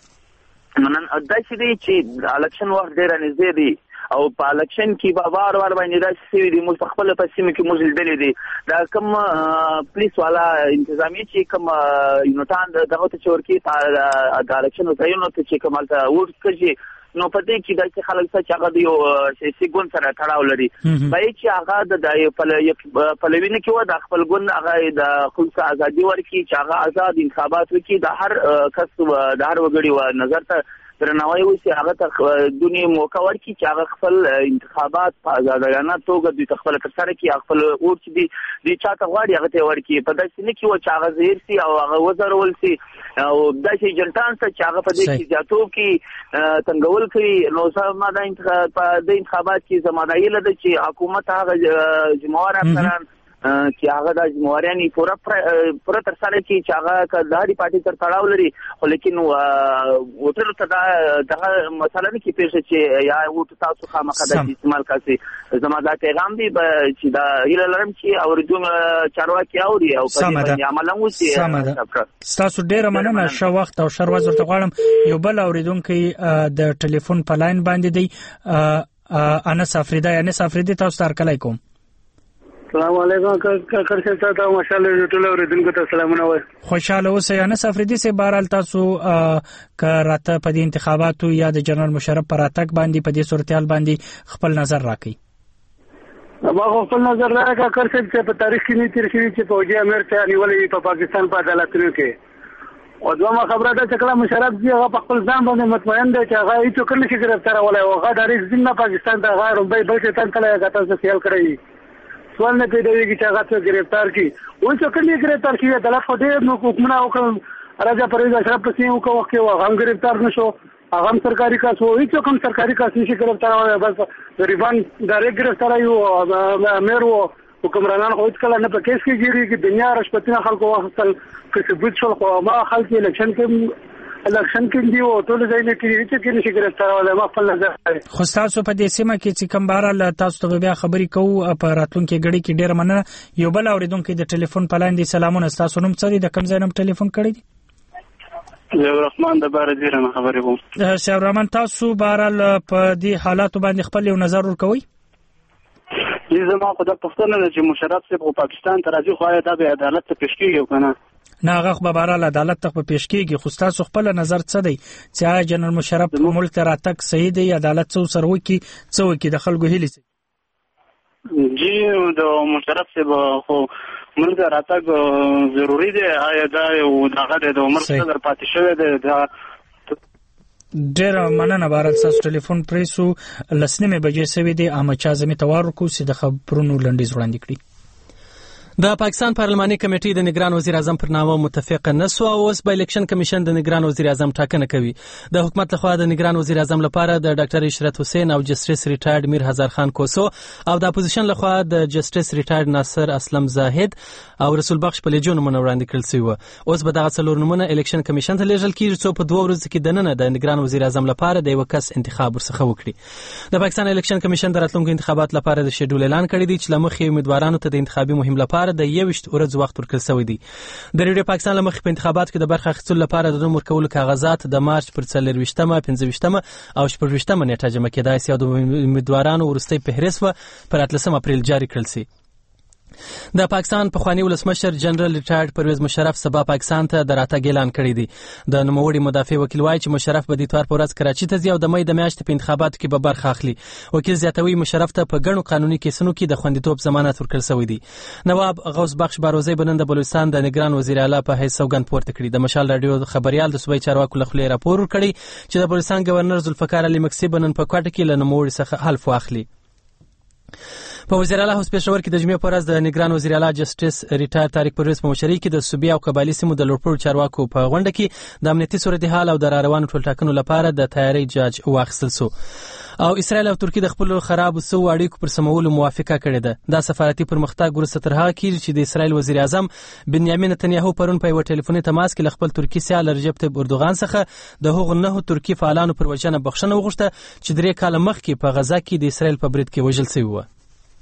نن دا چې د الیکشن وخت ډیر نږدې دی او په الیکشن کې به وار وار باندې راځي د مستقبل په سیمه کې موږ لیدلې دي دا کوم پولیس والا انتظامی چې کوم یونټان دغه ته چورکی د الیکشن وسایونو ته چې کومالته ورټ کړي نو په دې کې د خلک څخه هغه د یو سیاسي ګوند سره تړاو لري. باید چې هغه د پلوینه کې و د خپل ګوند هغه د خلکو ازادي ورکړي چې هغه آزاد انتخابات وکړي د هر کس د هر وګړي و نظر ته درناوی وسی هغه ته دونی موقع ورکړي چې هغه خپل انتخابات په آزادانه توګه د خپل ترسره کې خپل اورچ دي د چاته غواړي هغه ته ورکړي په داسې نه کې و چې هغه زیر سي او هغه وزرول سي او داسې جنټان ته چې هغه په دې کې زیاتو کې څنګهول کوي نو سم د انتخابات د انتخابات کې زمادایي لده چې حکومت هغه جمهور افسران چې هغه د جمهوریت پورا پورا تر سره کې چې هغه د هرې پارټي تر تړاو لري خو لیکن وټر ته دا دغه مسله نه کې پیښه چې یا وټ تاسو خامخا د استعمال کاسي زما دا پیغام دی چې دا هیله لرم چې اوریدون چارواکي اوري او په دې باندې عمل وکړي. تاسو ډیر مننه شو وخت او شر ورځ ورته غواړم. یو بل اوریدونکو د ټلیفون په لاین باندې دی انس افریدی. انس افریدی تاسو ته کله کوم. السلام علیکم کاکړ صاحب ته ماشاءالله ټول اوریدونکو ته سلامونه وای. خوشاله اوسئ. انس افریدی سے بهرحال تاسو ک راته په دې انتخاباتو یا د جنرال مشرف پر اتک باندې په دې صورتحال باندې خپل نظر راکړئ. ما خپل نظر راکړ کاکړ صاحب چې په تاریخ کې نه تیر شوی چې فوجي امیر ته نیولې په پاکستان په عدالتونو کې او دوه خبره ده چې کله مشرف دی هغه په خپل ځان باندې مطمئن دی چې هغه هیڅ کله نشي ګرفتار ولای او هغه د ریښ ځین پاکستان ته هغه روبای بل څه تل کله غاټه سیال کړی سوال نه پیډوي چې هغه څه ګرفتار کی وای څه کله ګرفتار کی عدالت خو دې نو حکومت او کوم راځه پرېږه اشرف پسې وکړو وخت او هم ګرفتار نشو هغه سرکاري کاس وای څه کوم سرکاري کاس نشي ګرفتار وای بس غریبان ډایرکټ ګرفتار یو امیر وو حکمرانان خو هیڅ کله نه په کیس کې ګیری کې دنیا رشوتونه خلکو واخصل چې ثبوت شول خو ما خلک الیکشن کې الیکشن کې دی او ټول ځای نه کې چې کې نشي ګرفتار ولا ما خپل نظر. خو تاسو په دې سیمه کې چې کوم بهرحال تاسو ته بیا خبرې کوو په راتلونکي غړي کې ډیر مننه. یو بل اوریدونکو د ټلیفون په لاندې سلامونه. تاسو نوم څه دی د کوم ځای نوم ټلیفون کړی دی؟ زیور رحمان د بار دیره نه خبرې وم. زیور رحمان، تاسو بهرحال په دې حالاتو باندې خپل یو نظر ورکوئ؟ زه زما خو دا پوښتنه ده چې مشرف صاحب خو پاکستان ته راځي، خو آیا دا به عدالت ته پیش کېږي او که نه؟ نه، هغه خو به بهرحال عدالت ته پیش کېږي، خو ستاسو خپل نظر څه دی چې آیا جنرال مشرف په ملک ته راتګ صحیح دی؟ عدالت څه ورسره وکړي، څه وکړي، د خلکو هیلې څه؟ جی د مشرف صاحب خو ملک ته راتګ ضروري دی. آیا دا یو دغه دی د عمر صدر پاتې شوی دی؟ دا ډېره مننه. بهرحال ستاسو ټلیفون پرېسو لس نیمې بجې سوي دي. احمد شاه اعظمي ته وار وکړو چې د خبرونو لنډیز وړاندې کړي. د پاکستان پارلماني کمیټې د نگران وزیر اعظم پر نامه متفق نسو او اوس به الیکشن کمیشن د نگران وزیر اعظم ټاکنه کوي. د حکومت لخوا د نگران وزیر اعظم لپاره د ډاکټر اشرت حسین او جسټس ریټایرډ میر هزار خان کوسو او د اپوزیشن لخوا د جسټس ریټایرډ ناصر اسلم زاهد او رسول بخش په لجون نومونه وړاندې کړل شوی و. اوس به دغه څلور نومونه الیکشن کمیشن ته لیږل کیږي څو په دوه ورځو کې دننه د نگران وزیر اعظم لپاره د یو کس انتخاب ورڅخه وکړي. د پاکستان الیکشن کمیشن د راتلونکو انتخابات لپاره د شیډول اعلان کړی دی چې لمخې امیدوارانو ته د انتخابي مهم لپاره د یوشت ورځ وخت ورکړل شوی دی. د ریډیو پاکستان لمخې په انتخاباتو کې د برخه اخیستلو لپاره د نوم ورکولو کاغذات د مارچ پر څلرویشتمه، پنځه او شپږویشتمه نیټه جمع کېدای شي او د امیدوارانو وروستۍ فهرست به پر اتلسمه اپریل جاری کړل شي. د پاکستان پخوانی ولسمشر جنرال ریټایرډ پرویز مشرف سبا پاکستان ته د راتګ اعلان کړی دی. د نوموړي مدافع وکیل وایي چې مشرف به د اتوار په ورځ کراچي ته ځي او د مې د میاشتې په انتخاباتو کې به برخه اخلي. وکیل زیاتوي مشرف ته په ګڼو قانوني کیسونو کې د خوندیتوب ضمانت ورکړل شوی دی. نواب غوث بخش باروزی به نن د بلوچستان د نگران وزیر اعلی په حیث سوګند پورته کړي. د مشال رادیو خبريال د صوبایي چارواکو له خولې راپور ورکړی چې د بلوچستان گورنر ذوالفقار علي مکسي به نن په کوټه کې له نوموړي څخه حلف واخلي. په وزیر اعلی هوس پېښور کې د جمعې په ورځ د نگران وزیر اعلی جسټس ریټایر طارق پرویز په مشرۍ کې د صوبې او قبایلي سیمو د لوړپوړو چارواکو په غونډه کې د امنیتي صورتحال او د راروانو ټولټاکنو لپاره د تیاری جاج واخیستل شو. او اسرائیل او ترکیه د خپل خراب سو اړیکو پر سمولو موافقه کړې ده. دا سفارتي پرمختګ وروسته تر هغه کېږي چې د اسرائیل وزیر اعظم بنیامین نتنیاهو پرون په یو ټلیفوني تماس کې له خپل ترکي سیال رجب طیب اردوغان څخه د هغو نهو ترکي فعالانو پر وجنه بخښنه وغوښته چې درې کاله مخکې په غزا کې د اسرائیل په برید کې وژل شوي وو.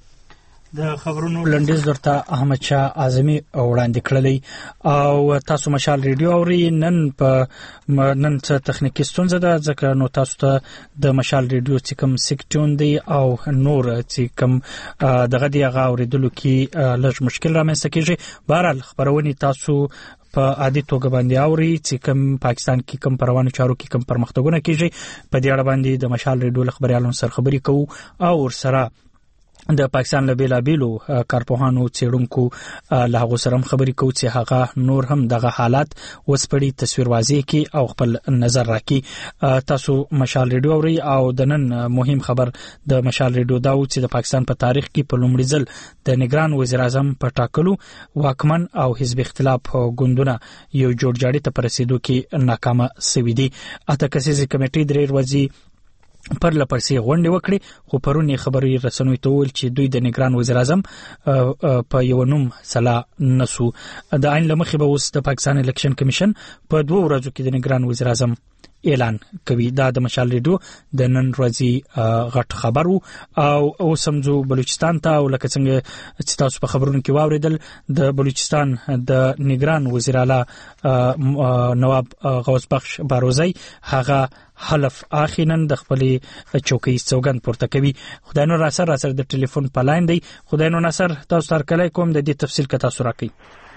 د خبرونو لنډیز درته احمد شاه اعظمي وړاندې کړلی او تاسو مشال ریډیو اوري. نن په نن څه تخنیکی ستونزه ده ځکه نو تاسو ته د مشال ریډیو چې کوم سیکټون دی او نور چې کوم دغه دی هغه اوریدلو کې لږ مشکل رامنځته کیږي. بهرحال خبرونه تاسو په عادي توګه باندې اوري چې کوم پاکستان کې کوم پروانه چارو کې کوم پرمختګونه کیږي. په دې اړه باندې د مشال ریډیو خبريالانو سره خبري کوو او ورسره د پاکستان له بیلابیلو کارپوهانو څېړونکو له هغو سره خبرې کوو چې هغه نور هم دغه حالات وسپړي تصویر واضح کړي او خپل نظر راکړي. تاسو مشال ریډیو اورئ او د نن مهم خبر د مشال ریډیو دا و چې د پاکستان په تاریخ کې په لومړي ځل د نگران وزیر اعظم په ټاکلو واکمن او حزب اختلاف ګوندونه یو جوړجاړي ته په رسېدو کې ناکامه سوي دي. اته کسیزه کمیټې درې ورځې پر لپسې غونډه وکړي خو پرونی خبري رسنوي ته ویل چې دوی د نگران وزیر اعظم په یو نوم سلا نسو. د عین لمخې به اوس د پاکستان الیکشن کمیشن په دوه ورځو کې د نگران وزیر اعظم اعلان کوي. دا د مشال ریډیو د نن ورځې غټ خبر وو او اوس هم ځو بلوچستان ته او لکه څنګه چې تاسو په خبرونو کې واوریدل د بلوچستان د نگران وزیر اعلی نواب غوث بخش باروزی هغه حلف اخینن د خپل چوکۍ سوګند پورته کوي. خدای نور ناصر را سره د ټلیفون په لاین دی. خدای نور ناصر تاسو تر کله کوم د دې تفصیل کا تاسو راکړئ.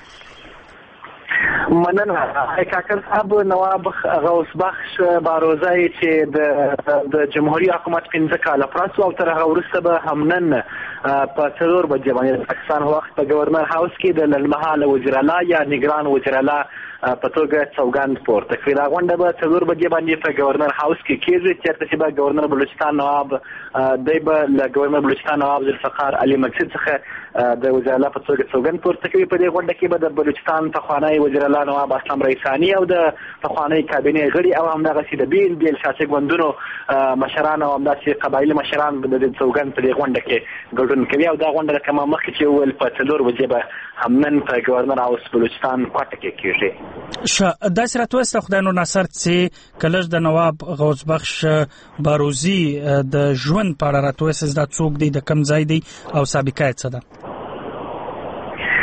مننه حقیقت اب نواب غوث بخش باروزی چې د د جمهوریت حکومت پنځه کاله پرسو او تر هغه وروسته به همنن په څلور بجې باندې پاکستان وخت په گورنر هاوس کې د لړمحاله وزیر اعلی یا نگران وزیر اعلی په توګه سوګند پورته کړي. دا غونډه به څلور بجې باندې په گورنر هاوس کې کېږي چې چې به گورنر بلوچستان نواب دی به له گورنر بلوچستان نواب ذوالفقار علي مکسي څخه د وزیر اعلی په توګه سوګند پورته کوي. په دې غونډه کې به د بلوچستان پخوانی وزیر اعلی نواب اسلام رئیسانی او د پخوانی کابینې غړي او همدغه چې د بیل بیل سیاسي ګوندونو مشران او همداسې قبایلي مشران د سوګند په دې غونډه کې ګډون کوي. او دا غونډه کومه مخکې چې ول په څلور بجې به همنن په گورنر هاوس بلوچستان کوټه کې کېږي. ش د سرت وست خدای نور ناصر چې کله د نواب غوث بخش باروزی د ژوند په اړه راتوس د څوک دی د کم ځای دی او سابقه څه ده؟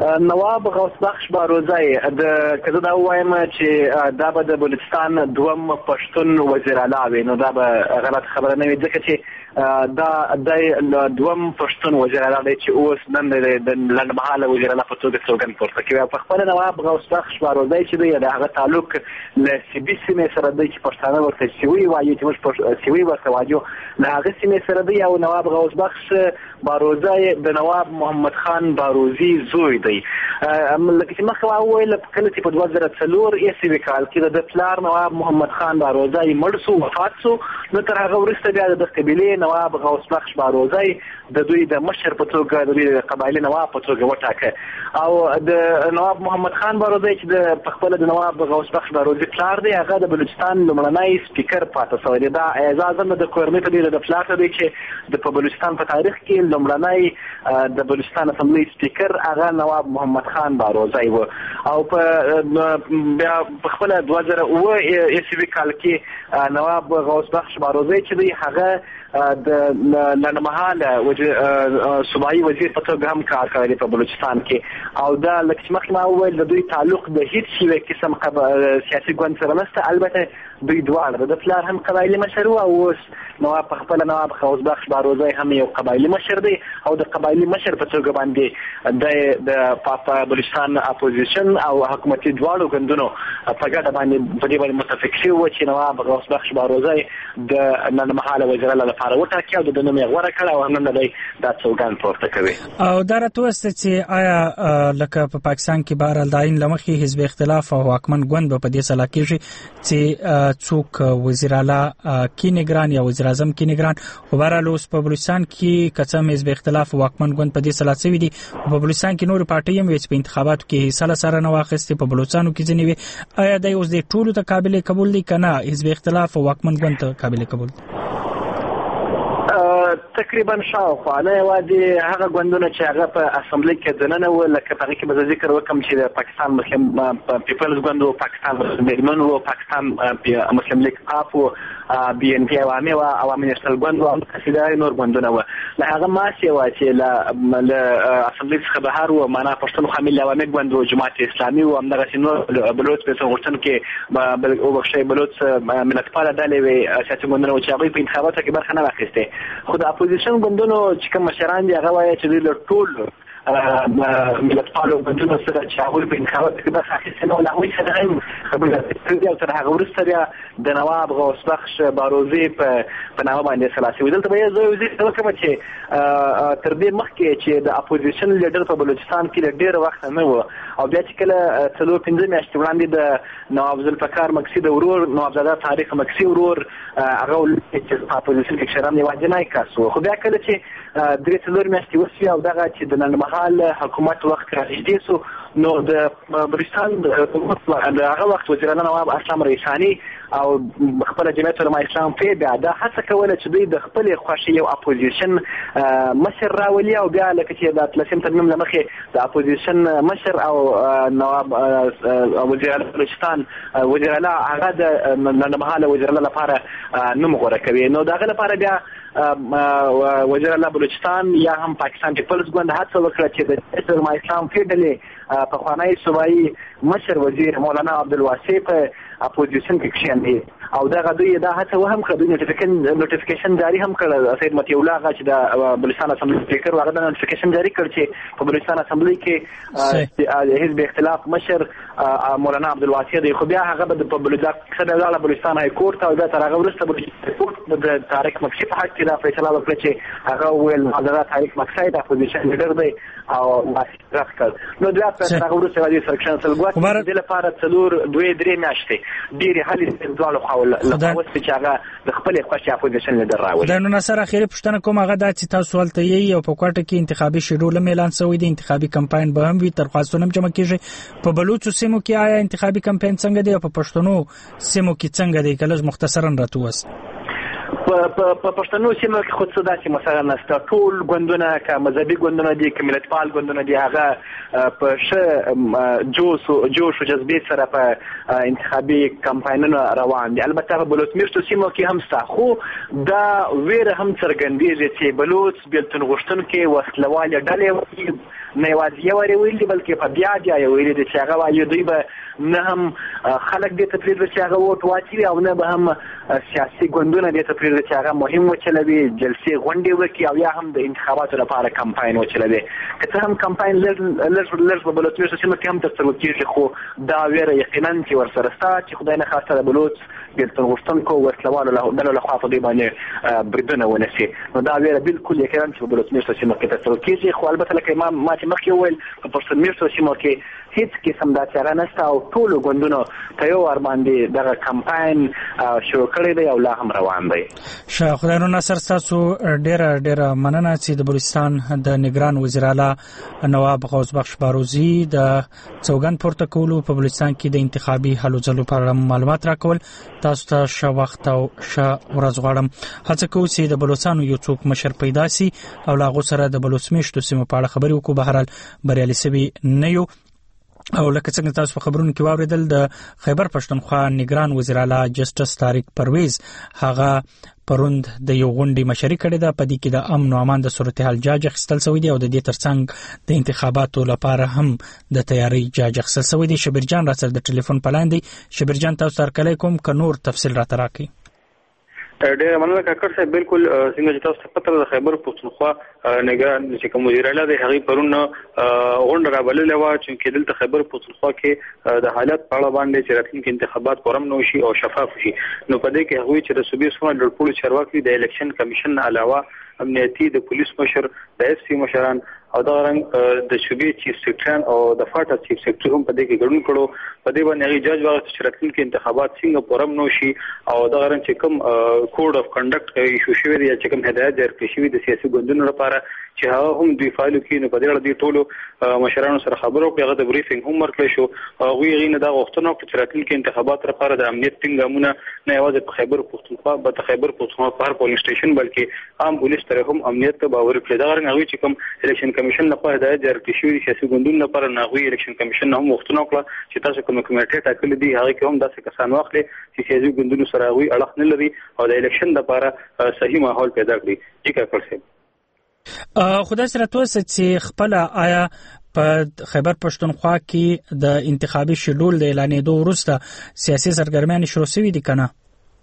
نواب غوث بخش باروزی د کله دا وایم چې دا به د بلوچستان دوم پښتون وزیر اعلی وي، نو دا به غلط خبره نه وي، ځکه چې دا د دوم پښتون وزیر اعلی دی چې اوس نن د لنډمهاله وزیر اعلی په توګه سوګند پورته کوي. په خپل نواب غوث بخش باروزی چې دی د هغه تعلق له سیبي سیمې سره دی چې پښتانه ورته سیوي وایي، چې موږ سیوي ورته وایو، له هغه سیمې سره دی. او نواب غوث بخش باروزی د نواب محمد خان باروزی زوی دی. لکه چې مخکې وویل کله چې په دوه زره څلور ایسوي کال کې د پلار نواب محمد خان باروزی مړ سو، وفات سو، نو تر هغه وروسته بیا د قبیلې نواب غوث بخش باروزی د دوی د مشر په توګه د دوی د قبایلي نواب په توګه وټاکه. او د نواب محمد خان باروزی چې د په خپله د نواب غوث بخش باروزی پلار دی، هغه د بلوچستان لومړنی سپیکر پاتې شوی دی. دا اعزاز هم د کورنۍ په ډېره د پلار ته دی چې د په بلوچستان په تاریخ کې لومړنی د بلوچستان اسمبلی سپیکر هغه نواب محمد خان باروزی و. او په بیا په خپله دوه زره اووه عیسوي کال کې نواب غوث بخش باروزی چې دی هغه د لنډمهاله صوبایي وزیر په توګه هم کار کړی په بلوچستان کې. او دا لکه چې مخکې ما وویل د دوی تعلق د هېڅ یوې قسم سیاسي ګوند سره نشته، البته دوی دواړه د پلار هم قبایلي مشر و، او اوس نواب په خپله نواب غوث بخش باروزی هم یو قبایلي مشر دی. او د قبایلي مشر په توګه باندې د په بلوچستان اپوزیشن او حکومتي دواړو ګوندونو په ګډه باندې په دې باندې متفق شوي وو چې نواب غوث بخش باروزی د لنډمهاله وزیر اعلی لپاره وټاکي او د نوم یې غوره کړی او نن دی دا سوګند پورته کوي. او دا راته ووایه چې آیا لکه په پاکستان کې بهرحال د آیین له مخې حزب اختلاف او واکمن ګوند به په دې سلا کېږي چې څوک وزیر اعلی کې نگران یا وزیر اعظم کې نگران، خو بهرحال اوس په بلوچستان کې قسم حزب اختلاف او واکمن ګوند په دې سلا شوي دي. په بلوچستان کې نور پارټۍ هم چې په انتخاباتو کې حصه سره نه واخیستې، په بلوچستانو کې ځینې وي، آیا دی اوس د ټولو ته قابل قبول دی که نه حزب اختلاف او واکمن ګوند ته قابل قبول دی؟ تقریبا شاوخوا نه یوازې هغه ګوندونه چې هغه په اسمبلی کې دننه و، لکه په هغې کې به زه ذکر وکړم چې د پاکستان مسلم پیپلز ګوند و، پاکستان مسلم لیګمن و، پاکستان مسلم لیګ آف و، بي ان پي عوامي و، عوامي نیشنل ګوند و، او داسې نور ګوندونه وه. له هغه ماسې وه چې له اسمبلی څخه بهر و، معنا پښتون خامل عوامي ګوند و، جماعت اسلامي و، همدغسې نور بلوچ په غوښتنو کې وبخښئ بلوچ ملتپاله ډلې وې سیاسي ګوندونه و چې هغوی په انتخاباتو کې برخه نه واخیستې. خو د اپوزیشن ګوندونو چې کوم مشران دي هغه وایي چې دوی له ټولو ملتپالو ګوندونو سره چې هغوی په انتخاباتو کې برخه اخیستې نه وه، له هغوی سره هم خبرې اترې او تر هغه وروسته بیا د نواب غوث بخش باروزی په نامه باندې سلا شوي. دلته به یې زه یو ذکر وکړم چې تر دې مخکې چې د اپوزیشن لیډر په بلوچستان کې له ډېره وخته نه و، او بیا چې کله څلور پنځه میاشتې وړاندې د نواب ذوالفقار مکسي د ورور نوابزاده طارق مکسي ورور هغه چې په اپوزیشن کې کشران یوازینی کس و. خو بیا کله چې درې څلور میاشتې وشوې او دغه چې د لنډمهال حکومت وخت رانږدې سو، نو د بلوچستان د هغه وخت وزیر اعلی نواب اسلام ریحاني او خپله جمعیت علما اسلام پی بیا دا هڅه کوله چې دوی د خپلې خوښې یو اپوزیشن مشر راولي، او بیا لکه چې د اتلسم ترمیم له مخې د اپوزیشن مشر او نواب وزیر اعلی بلوچستان وزیر اعلی هغه د لنډمهاله وزیر اعلی لپاره نوم غوره کوي. نو د هغه لپاره بیا وزیر اعلی بلوچستان یا هم پاکستان پیپلز ګوند هڅه وکړه چې د جمعیت علما اسلام پی ډلې پخوانی صوبایي مشر وزیر مولانا عبدالواسع په اپوزیشن کې کښېني، او دغه دوی دا هڅه وهم کړه، دوی نوټیفیکیشن جاري هم کړه. سید مطیع الله هغه چې د بلوچستان اسمبلی سپیکر و هغه د نوټیفیکیشن جاري کړ چې په بلوچستان اسمبلی کې حزب اختلاف مشر مولانا عبدالواسع دی. خو بیا هغه به په بلوچستان بلوچستان های کورټ او بیا تر هغه وروسته د طارق مکسي په حق کې دا فیصله وکړه چې هغه وویل حضرت طارق مکسي د اپوزیشن لیډر دی او رد کړ. نو بیا تر هغه وروسته د سرکشن سلګوات د لپاره څلور دوه درې میاشتې ډېرې هلې دواړو خواو لپاره وسوې چې هغه د خپلې خوښې اپوزیشن لیډر راولي. د نو نصر اخیری پوښتنه کوم هغه دا چې تاسو هلته یې او په کوټه کې انتخابي شیډول هم اعلان شوی دی، انتخابي کمپاین به هم وي، درخواستونه هم جمع کېږي. په بلوچو سیمو کې آیا انتخابي کمپاین څنګه دی او په پښتنو سیمو کې څنګه دی؟ که لږ مختصرا راته ووایاست. په پښتنو سیمو کې خو څه داسې مثلا نشته، ټول ګوندونه که مذهبي ګوندونه دي که ملتپال ګوندونه دي هغه په ښه جوش جوش او جذبې سره په انتخابي کمپاینونو روان دي. البته په بلوچ میشتو سیمو کې هم شته، خو دا ویره هم څرګندېږي چې بلوچ بېلتون غوښتونکي وسلوالې ډلې نه یوازې یو وری ویل دي بلکې په بیا بیا یې ویل دي چې هغه وایي دوی به نه هم خلک دې ته پرېږدي چې هغه ووټ واچوي او نه به هم سیاسي ګوندونه دې ته پرېږدي چې هغه مهم وچلوي، جلسې غونډې وکړي او یا هم د انتخاباتو لپاره کمپاین وچلوي. که څه هم کمپاین لږ لږ په بلوڅ میشتو سیمو کې هم ترسره کېږي، خو دا ویره یقینا چې ورسره شته چې خدای نخواسته د بلوڅ بېلتون غوښتونکو وسلوالو ډلو لخوا په دوی باندې بریدونه ونسي. نو دا ویره بالکل یقینا چې په بلوڅ میشتو سیمو کې ترسره کېږي. خو البته لکه ما ما چې مخکې وویل په پښتون میشتو سیمو کې هیڅ قسم دا چاره نشته او ټولو ګوندونو په یو ور باندې دغه کمپاین شروع کړی دی او لا هم روان دی. شاه خدای نو نصر تاسو ډیره ډیره مننه چې د بلوچستان د نگران وزیر اعلی نواب غوث بخش باروزی د څوګند پورته کولو په بلوچستان کې د انتخابي هلو ځلو پر اړه معلومات راکول. تاسو ته ښه وخت او ښه ورځ غواړم. هڅه کوو چې د بلوچستان یو څوک مشر پیدا سي او لا غو سره د بلوچ میشتو سیمو په اړه خبرې وکړو. بهرحال بریالي سوي نه یو او لکه څنګه تاسو په خبرونو کې واوریدل د خیبر پښتونخوا نگران وزیر اعلی جسټس طارق پرویز هغه پروند د یو غونډې مشري کړې ده. په دې کې د امن او امان د صورتحال جاج اخیستل شوی دی او د دې ترڅنګ د انتخاباتو لپاره هم د تیاری جاج اخیستل شوی دی. شبیر جان را سره د ټلیفون په لاندې. شبیر جان تاسو سره کله کوم ک نور تفصیل را تراکي. ډېر مننه کاکړ صاحب. بالکل څنګه چې تاسو پته د خیبر پښتونخوا نگران چې کوم وزیر اعلی دی هغه پرون غونډه راوللې و چې دلته خیبر پښتونخوا کې د حالت په اړه باندې چې راتلونکي انتخابات پرم نو شي او شفاف شي. نو په دې کې هغوی چې د صوبې سمه ډلپوړو چارواکي د الیکشن کمیشن علاوه امنیتي د پولیس مشر د اف سی مشران او دا رنګ د صوبې چیف سیکرټری او د فاټا چیف سیکرټری هم په دې کې ګډون کړو. په دې باندې هغه جاج واغ چې راتلونکي انتخابات څنګه پرم نو شي او دا رنګ چې کوم کوډ اف کنډکټ ایشو شوی دی چې کوم هدایت جاری کړی شوی د سیاسي ګوندونو لپاره چې هغه هم دوی فایل کې نو په دې اړه دوی ټولو مشرانو سره خبرو کړې. هغه د بریفینګ هم ورکړی شو. هغه یې نه دا غوښتنه وکړه چې راتلونکي انتخابات لپاره د امنیت ټینګامونه نه یوازې په خیبر پښتونخوا بلکې خیبر پښتونخوا په هر پولیس سټیشن بلکې عام پولیس سره هم امنیت ته باور کړی. دا رنګ هغه چې کوم الیکشن کمیشن لخوا هدایت جاری کړی شوی سیاسي ګوندونو لپاره ناغوي الیکشن کمیشن هم غوښتنه وکړه چې تاسو کوم کمیټه ټاکلې دي هغه کې هم داسې کسان واخلي چې سیاسي ګوندونو سره هغوی اړخ نه لري او د الیکشن لپاره صحیح ماحول پیدا کړي. چې کاکړ صاحب خدای سره توسه چې خپل آیا په خیبر پښتونخوا کې د انتخابي شډول د اعلانېدو وروسته سیاسي سرګرمیان شروع شوي دي کنه؟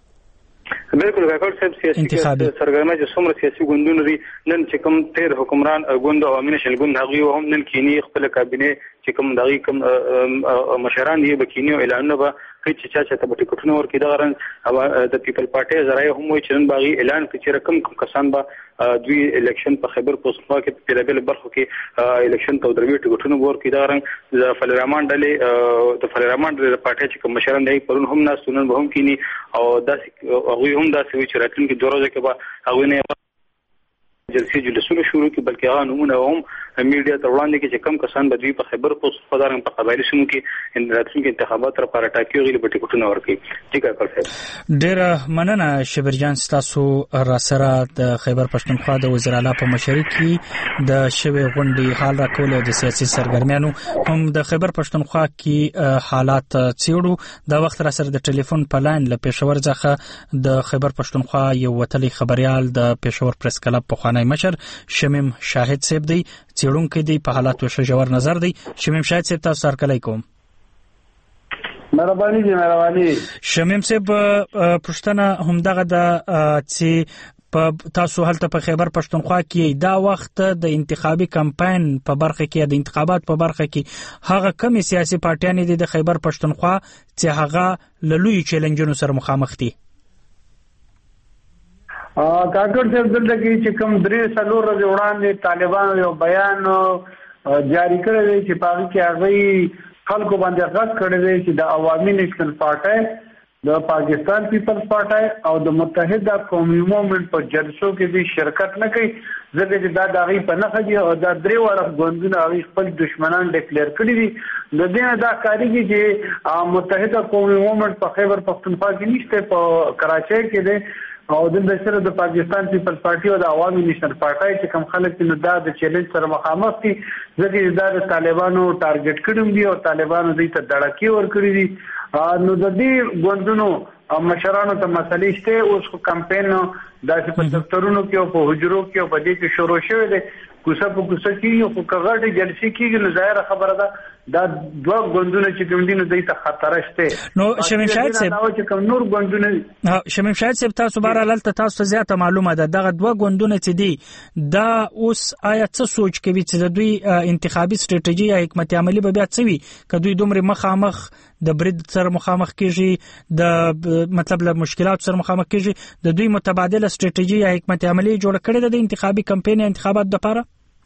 بالکل کاکړ صاحب سیاسي سرګرمۍ چې څومره سیاسي ګوندونه دي نن چې کوم تیر حکمران ګوند او امین شل ګوند هغه هم نن کینی خپل کابینه چې کوم دغه کوم مشران دی بکینی او اعلانونه به کوي چې چا چې ته ټیکټونه ورکړي. دا غرن د پیپل پارټي زراي هم وایي چې نن باغی اعلان کوي چې رقم کوم کسان به دوی الیکشن په خیبر پښتونخوا کې په بیل برخو کې الیکشن ته دروي ټیکټونه ورکړي. دا غرن د فلرامان ډلې د فلرامان ډلې پارټي چې کوم مشران دی پرون هم ناس سنن به هم کینی او داسې هغه هم داسې وي چې راتلونکي دوه ورځې کې به هغوی نه جلسې جلسونه شروع کړي بلکې هغه نمونه هم میډیا ته وړاندې کړي چې کم کسان به دوی په خیبر پښتونخوا دارن په قبایلي سیمو کې راتلونکي انتخابات لپاره ټاکي غوښتي به ټیکټونه ورکړي. چې کاکړ صاحب ډېره مننه شبیر جان تاسو را سره د خیبر پښتونخوا د وزیر اعلی په مشرۍ کې د شوی غونډې حال راکول او د سیاسي سرګرمیانو هم د خیبر پښتونخوا کې حالات څېړو. دا وخت را سره د ټلیفون په لاین له پېښور څخه د خیبر پښتونخوا یو وتلی خبريال د پېښور پریس کلب په مشر شمیم شاهد صاحب دی چېړونکی دی په حالاتو ښه ژور نظر دی. شمیم شاهد صاحب تاسو سره کلی کوم. مهرباني دي مهرباني. شمیم صاحب پښتنه همدغه د چې په تاسو هلته په خیبر پښتونخوا کې دا وخت د انتخابي کمپاین په برخه کې د انتخابات په برخه کې هغه کمی سیاسي پارټیان دي د خیبر پښتونخوا چې هغه لوی چیلنجونو سره مخامخ دي. کاکړ صاحب دلته کې چې کوم درې څلور ورځې وړاندې طالبانو یو بیان جاری کړی دی چې په هغه کې هغوی خلکو باندې غږ کړی دی چې د عوامي نیشنل پارټۍ د پاکستان پیپلز پارټۍ او د متحده قومي موومنټ په جلسو کې دوی شرکت نه کوي ځکه چې دا د هغوی په نښه دي او دا درې واړه ګوندونه هغوی خپل دشمنان ډیکلیر کړي دي. د دې نه دا ښکارېږي چې متحده قومي موومنټ په خیبر پښتونخوا کې نشته، په کراچۍ کې دی او د سره د پاکستان پیپلز پارټي او د عوامي نیشنل پارټي چې کوم خلک نو دا د چیلنج سره مخامخ دي ځکه دا د طالبانو ټارګټ کړم دي او طالبانو دوی ته دړکی ور کړی دي. نو د دې ګوندونو مشرانو ته مسلې شته. اوس خو کمپاین داسې په دفترونو کې او په حجرو کې او په دې کې شروع شوی دی. کوڅه په کوڅه کېږي خو که غټې جلسې کېږي نو ظاهره خبره ده دا دوه ګوندونه چې کوم دي نو دوی ته خطر شته. نو شمیم شاهد صاحب چې کوم نور ګوندونه شمیم شاهد صاحب تاسو بهر حالت تاسو ته زیاته معلومه ده دغه دوه ګوندونه چې دي دا اوس آیا څه سوچ کوي چې د دوی انتخابي ستراتیژي یا حکمت عملی به بیا څه وي که دوی دومره مخامخ د برید سره مخامخ کیږي د مطلب له مشکلات سره مخامخ کیږي د دوی متبادله ستراتیژي یا حکمت عملی جوړ کړي د انتخابي کمپاین انتخابات لپاره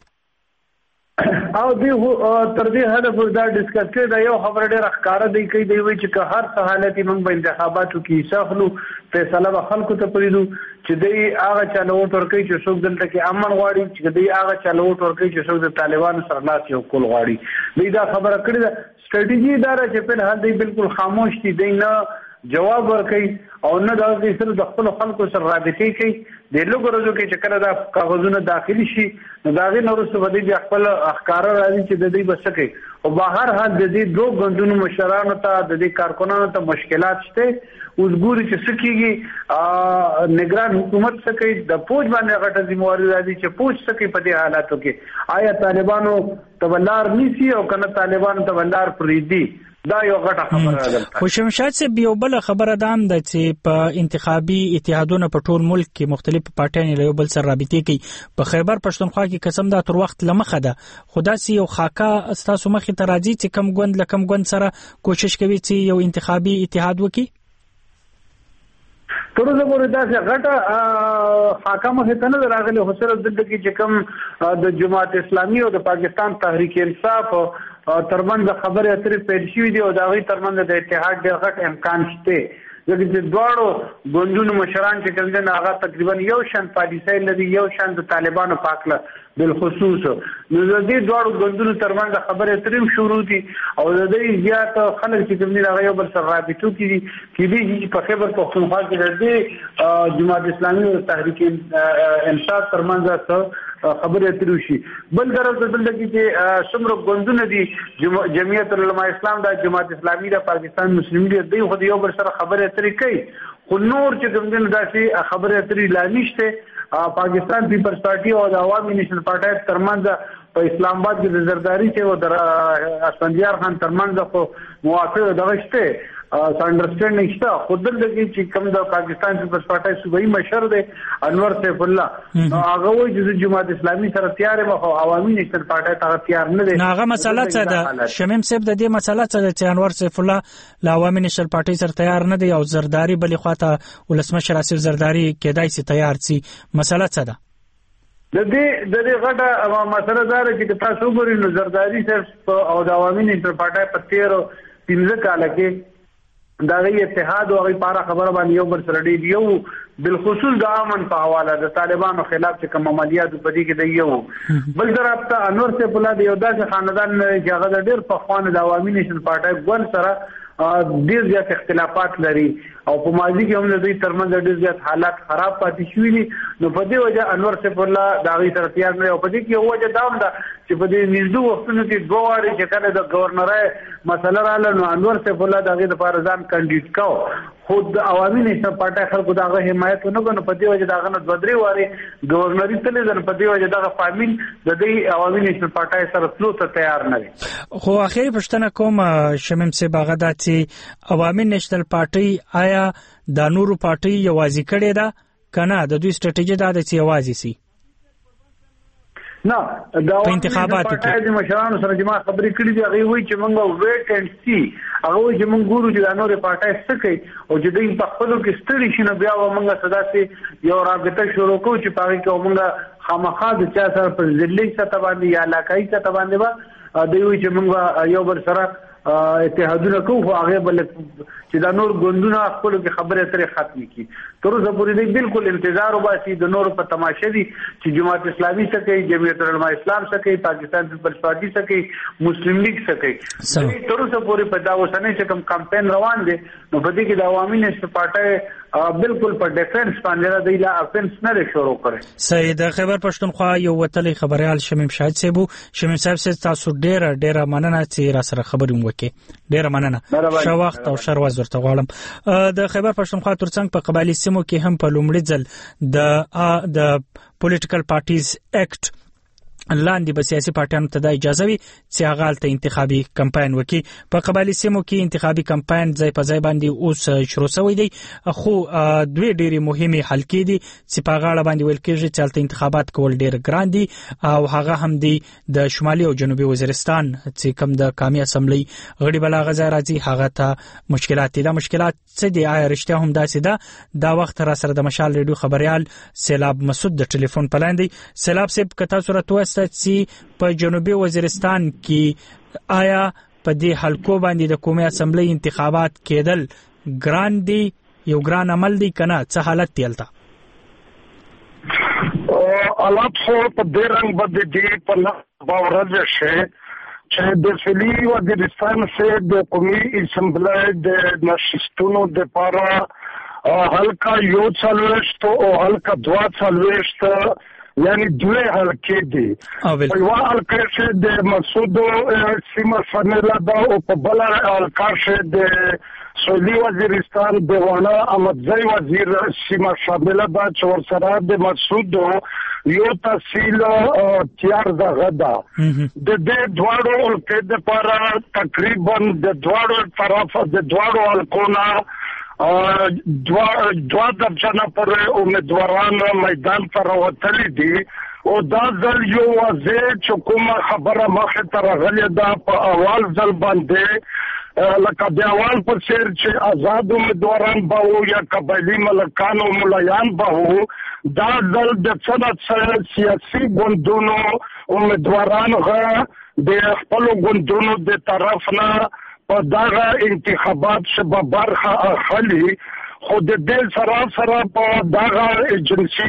او دی تر دې هدف دا ډیسکس کړي دا یو خبره ډېره ښکاره دی کوي دی وی چې هر څه حالت موږ په انتخاباتو کې ساخلو فیصله به خلکو ته پریدو چې دی هغه چاله ووټ ورکوي چې څوک دلته کې امن غواړي چې دی هغه چاله ووټ ورکوي چې څوک د طالبانو سره لاس یو کول غواړي دی دا خبره کړې ده. ستراتیژي دا ده چې په حال دی بالکل خاموش دي دی نه جواب ورکوي او نه دا چې سره د خپل خلکو سره رابطې کوي د لوګو ورځو کې چې کله دا کاغذونه داخلي شي نو دا غي نورسته ودی د خپل اخکار راځي چې د دې بس کوي او بهر حال د دې دوه غندونو مشرانو ته د دې کارکونانو ته مشکلات شته. اوس ګوري چې سکیږي نگران حکومت سکه د پوج باندې غټه ذمہواری راځي چې پوج سکه په دې حالاتو کې آیا طالبانو تبلار نیسی او کنه طالبانو تبلار پریدي دا یو غټه خبره ده. خو شمشاد صاحب یو بل خبره ده هم د چې په انتخابي اتحادونو په ټول ملک کې مختلف پارټیان له یو بل سره رابطې کوي. په خیبر پښتونخوا کې قسم دا تر وخت لمخه ده خدا سي یو خاکا استاسو مخې ته راځي چې کم ګوند لکم ګوند سره کوشش کوي چې یو انتخابي اتحاد وکړي. ترڅو پورې دا چې غټه حاکم هته نه راغلي خو سره د دې چې کوم د جماعت اسلامي او د پاکستان تحریک انصاف ترمنځ خبرې اترې پیل شوې دي او دا غي ترمنځ د اتحاد ډېر غټ امکان شته. ځکه چې دواړو ګوندونو مشران چې کوم دي هغه تقریبا یو شان پالیسۍ لري یو شان د طالبانو پاکله بالخصوص نو د دې دواړو ګوندونو ترمنځ خبرې اترې شروع دي او د دې زیات خلک چې کوم دي هغه یو بل سره رابطو کوي چې دې په خیبر پښتونخوا کې د جماعت اسلامي او تحریک انصاف ترمنځ خبرې اترې شي. بل طرف ته دلته چې څومره ګوندونه دي جمعیت العلماء اسلام د جماعت اسلامي د پاکستان مسلم لیگ دوی خو یو بل سره خبرې اترې کوي خو نور چې کوم دي داسې خبرې اترې لا نشته. پاکستان پیپلز پارټي او د عوامي نیشنل پارټي ترمنځ په اسلام آباد کې د زرداری چې او د اسفندیار خان ترمنځ خو موافق دغه شته انډرسټینډینګ شته. خو دلته کې چې کوم د پاکستان پیپلز پارټي صوبایي مشر دی انور سیف الله نو هغه وایي چې جماعت اسلامي سره تیار یم خو عوامي نیشنل پارټي ته تیار نه دی. هغه مسله څه ده شمیم صاحب د دې مسله څه ده چې انور سیف الله له عوامي نیشنل پارټي سره تیار نه دی او زرداری بلې خواته ولسمشر اسف زرداری کېدای شي تیار شي مسله څه ده؟ د دې د دې غټه مسله دا ده چې تاسو وګورئ نو زرداری صرف او د عوامي نیشنل پارټي په تیر پنځه کال کې دا غي اتحاد او غي پارا خبره باندې یو بل سره دی یو بالخصوص د امن په حواله د طالبانو خلاف چې کوم عملیات په دې کې دی یو بل طرف ته انور سیف الله دی یو داسې خاندان چې هغه د ډېر په خوانه د عوامي نیشنل پارټي ګوند سره ډېر زیات اختلافات لري او په ماضي کې هم د دې ترمنځ ډېر زیات حالات خراب پاتې شوي دي. نو په دې وجه انور سیف الله دا غي سره تیار نه او په دې کې وجه دا هم ده چې په دې نږدې وختونو کې دوه واري چې کله د گورنر مسله رااله نو انور سیف الله دا غي د پارزان کاندید کاو خود عوامي نیشنل پارټي خلکو دا غي حمایت نه کوي په دې وجه دا غنه دوه درې واري گورنري تلې ده په دې وجه دا فامیل د دې عوامي نیشنل پارټي سره تلو ته تیار نه دي. خو اخیری پښتنه کوم شمیم سي باغدا چې عوامي نیشنل پارټي آیا د نورو پارټي یوازې کړي ده کنه د دوی ستراتیژي دا ده چې یوازې سي نه دا انتخاباتو کې د مشرانو سره جما خبرې کړې دي هغه وایي چې موږ ویټ اند سی هغه وایي چې موږ ګورو چې د نورو پارټي څه کوي او چې دوی په خپلو کې ستړي شي نو بیا موږ صدا سي یو رابطه شروع کوو چې په هغه کې موږ خامخا د چا سره په ځلې سره باندې یا علاقائی سره باندې با دوی وایي چې موږ یو بل سره اتحادونه کوو هغه بل چې دا نور ګوندونه خپل کې خبره ترې ختم کی تر اوسه پورې دی بالکل انتظار وباسي د نور په تماشه دي چې جماعت اسلامي څخه کوي جمعیت العلماء اسلام څخه کوي پاکستان پیپلز پارټي څخه کوي مسلم لیگ څخه کوي تر اوسه پورې په دا وسنه چې کوم کمپاین روان دي نو په دې کې د عوامي نیشنل پارټي بالکل په ډیفنس باندې د لا افنس نه شروع کړي. سید خیبر پښتونخوا یو وتلی خبريال شمیم شاهد صاحب شمیم صاحب سے تاسو ډیره ډیره مننه چې را سره خبرې وکړي ډیره مننه شو وخت او شر واز ورته غواړم. د خیبر پښتونخوا ترڅنګ په قبایلی سیمو کې هم په لومړي ځل د د پولیټیکل پارټیز اکټ لاندې به سیاسي پارټیانو ته د اجازه وي چې هغه ته انتخابي کمپاین وکړي. په قبایلی سیمو کې انتخابي کمپاین ځای په ځای باندې اوس شروع شوی دی، خو دوی ډېری مهمه حلقې دي چې په غاړه باندې ویل کېږي چې هلته انتخابات کول ډېر ګران دي، او هغه هم دی د شمالي او جنوبي وزیرستان چې کوم د قومي اسمبلی غړي بلا غزا راځي هغه ته مشکلات دي. دا مشکلات څه دي؟ آیا رښتیا هم داسې ده؟ دا وخت را سره د مشال ریډیو خبريال سیلاب مسعود د ټلیفون پلاندې. سیلاب صاحب کته صورت واسطه چې په جنوبي وزیرستان کې آیا په دې حلقو باندې د قومي اسمبلی انتخابات کېدل ګران دي، یو ګران عمل دی کنه؟ څه حالت دی الته؟ حالات خو په دې رنګ باندې دی په باور شي چې د فعلی وزیرستان سے د قومي اسمبلی د نشستونو د پاره حلقه یو څلوېښت او حلقه دوه څلوېښت یعنی دوه حلقې دي. په یو حلقه کې د مسعود سیمه شامل ده او په بل حلقه کې د سویلی وزیرستان د وانا احمدزی وزیر سیمه شامل ده چې ورسره د مسعود یو تحصیل تیار ده. د دې دواړو حلقې لپاره تقریبا د دواړو طرف د دواړو حلقونو دوا دوا درجنه پر امیدواران میدان ته راوتلي دي، او دا ځل یو واضح چې کومه خبره مخې ته راغلې ده په اول ځل باندې لکه د اول په څیر چې آزاد امیدواران به وو یا قبایلي ملکان او ملایان به وو، دا ځل د څه سیاسي ګوندونو امیدواران غا د خپل ګوندونو د طرف نه په دغه انتخابات شبه برخه اخلي. خو د دې سره سره په دغه ایجنسی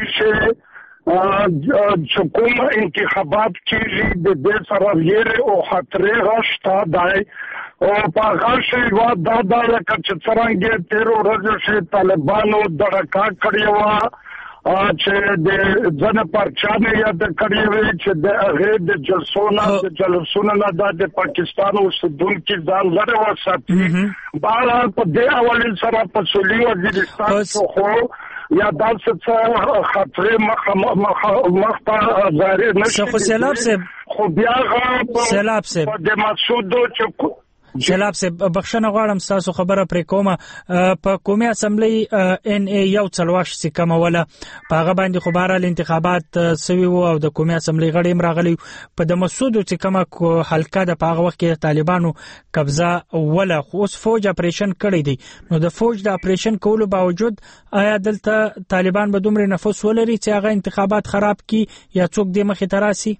چې کوم انتخابات کېږي د دې سره ویره او خطرې غشته دی، او په هغه شی وا دا دا لکه چې څرنګه تیر ورځ چې طالبانو دړکا کړی و چې د ځنه پرچانه یاد کړی وي چې د هغه د جلسونه د جلسونه نه د پاکستان او سودون کې ځان لره وساتي. بهر په دې اول سره په سولي وزیرستان خو یا داسې خطرې مخ مخ مخ ته ظاهر نشي. خو سیلاب صاحب خو بیا غو سیلاب صاحب د مسعود چې سیلاب صاحب بخښنه غواړم تاسو خبره پرې کومه. په قومي اسمبلی ان ای یو څلوېښت چې کوموله په هغه باندې خو بهرحال انتخابات سوي وو او د قومي اسمبلی غړي هم راغلي. په د مسعود چې کومه حلقه د په هغه وخت کې طالبانو قبضه ولا خو اوس فوج اپریشن کړی دی، نو د فوج د اپریشن کولو باوجود آیا دلته طالبان به دومره نفوذ ولري چې هغه انتخابات خراب کړي یا څوک دې مخې ته راسي؟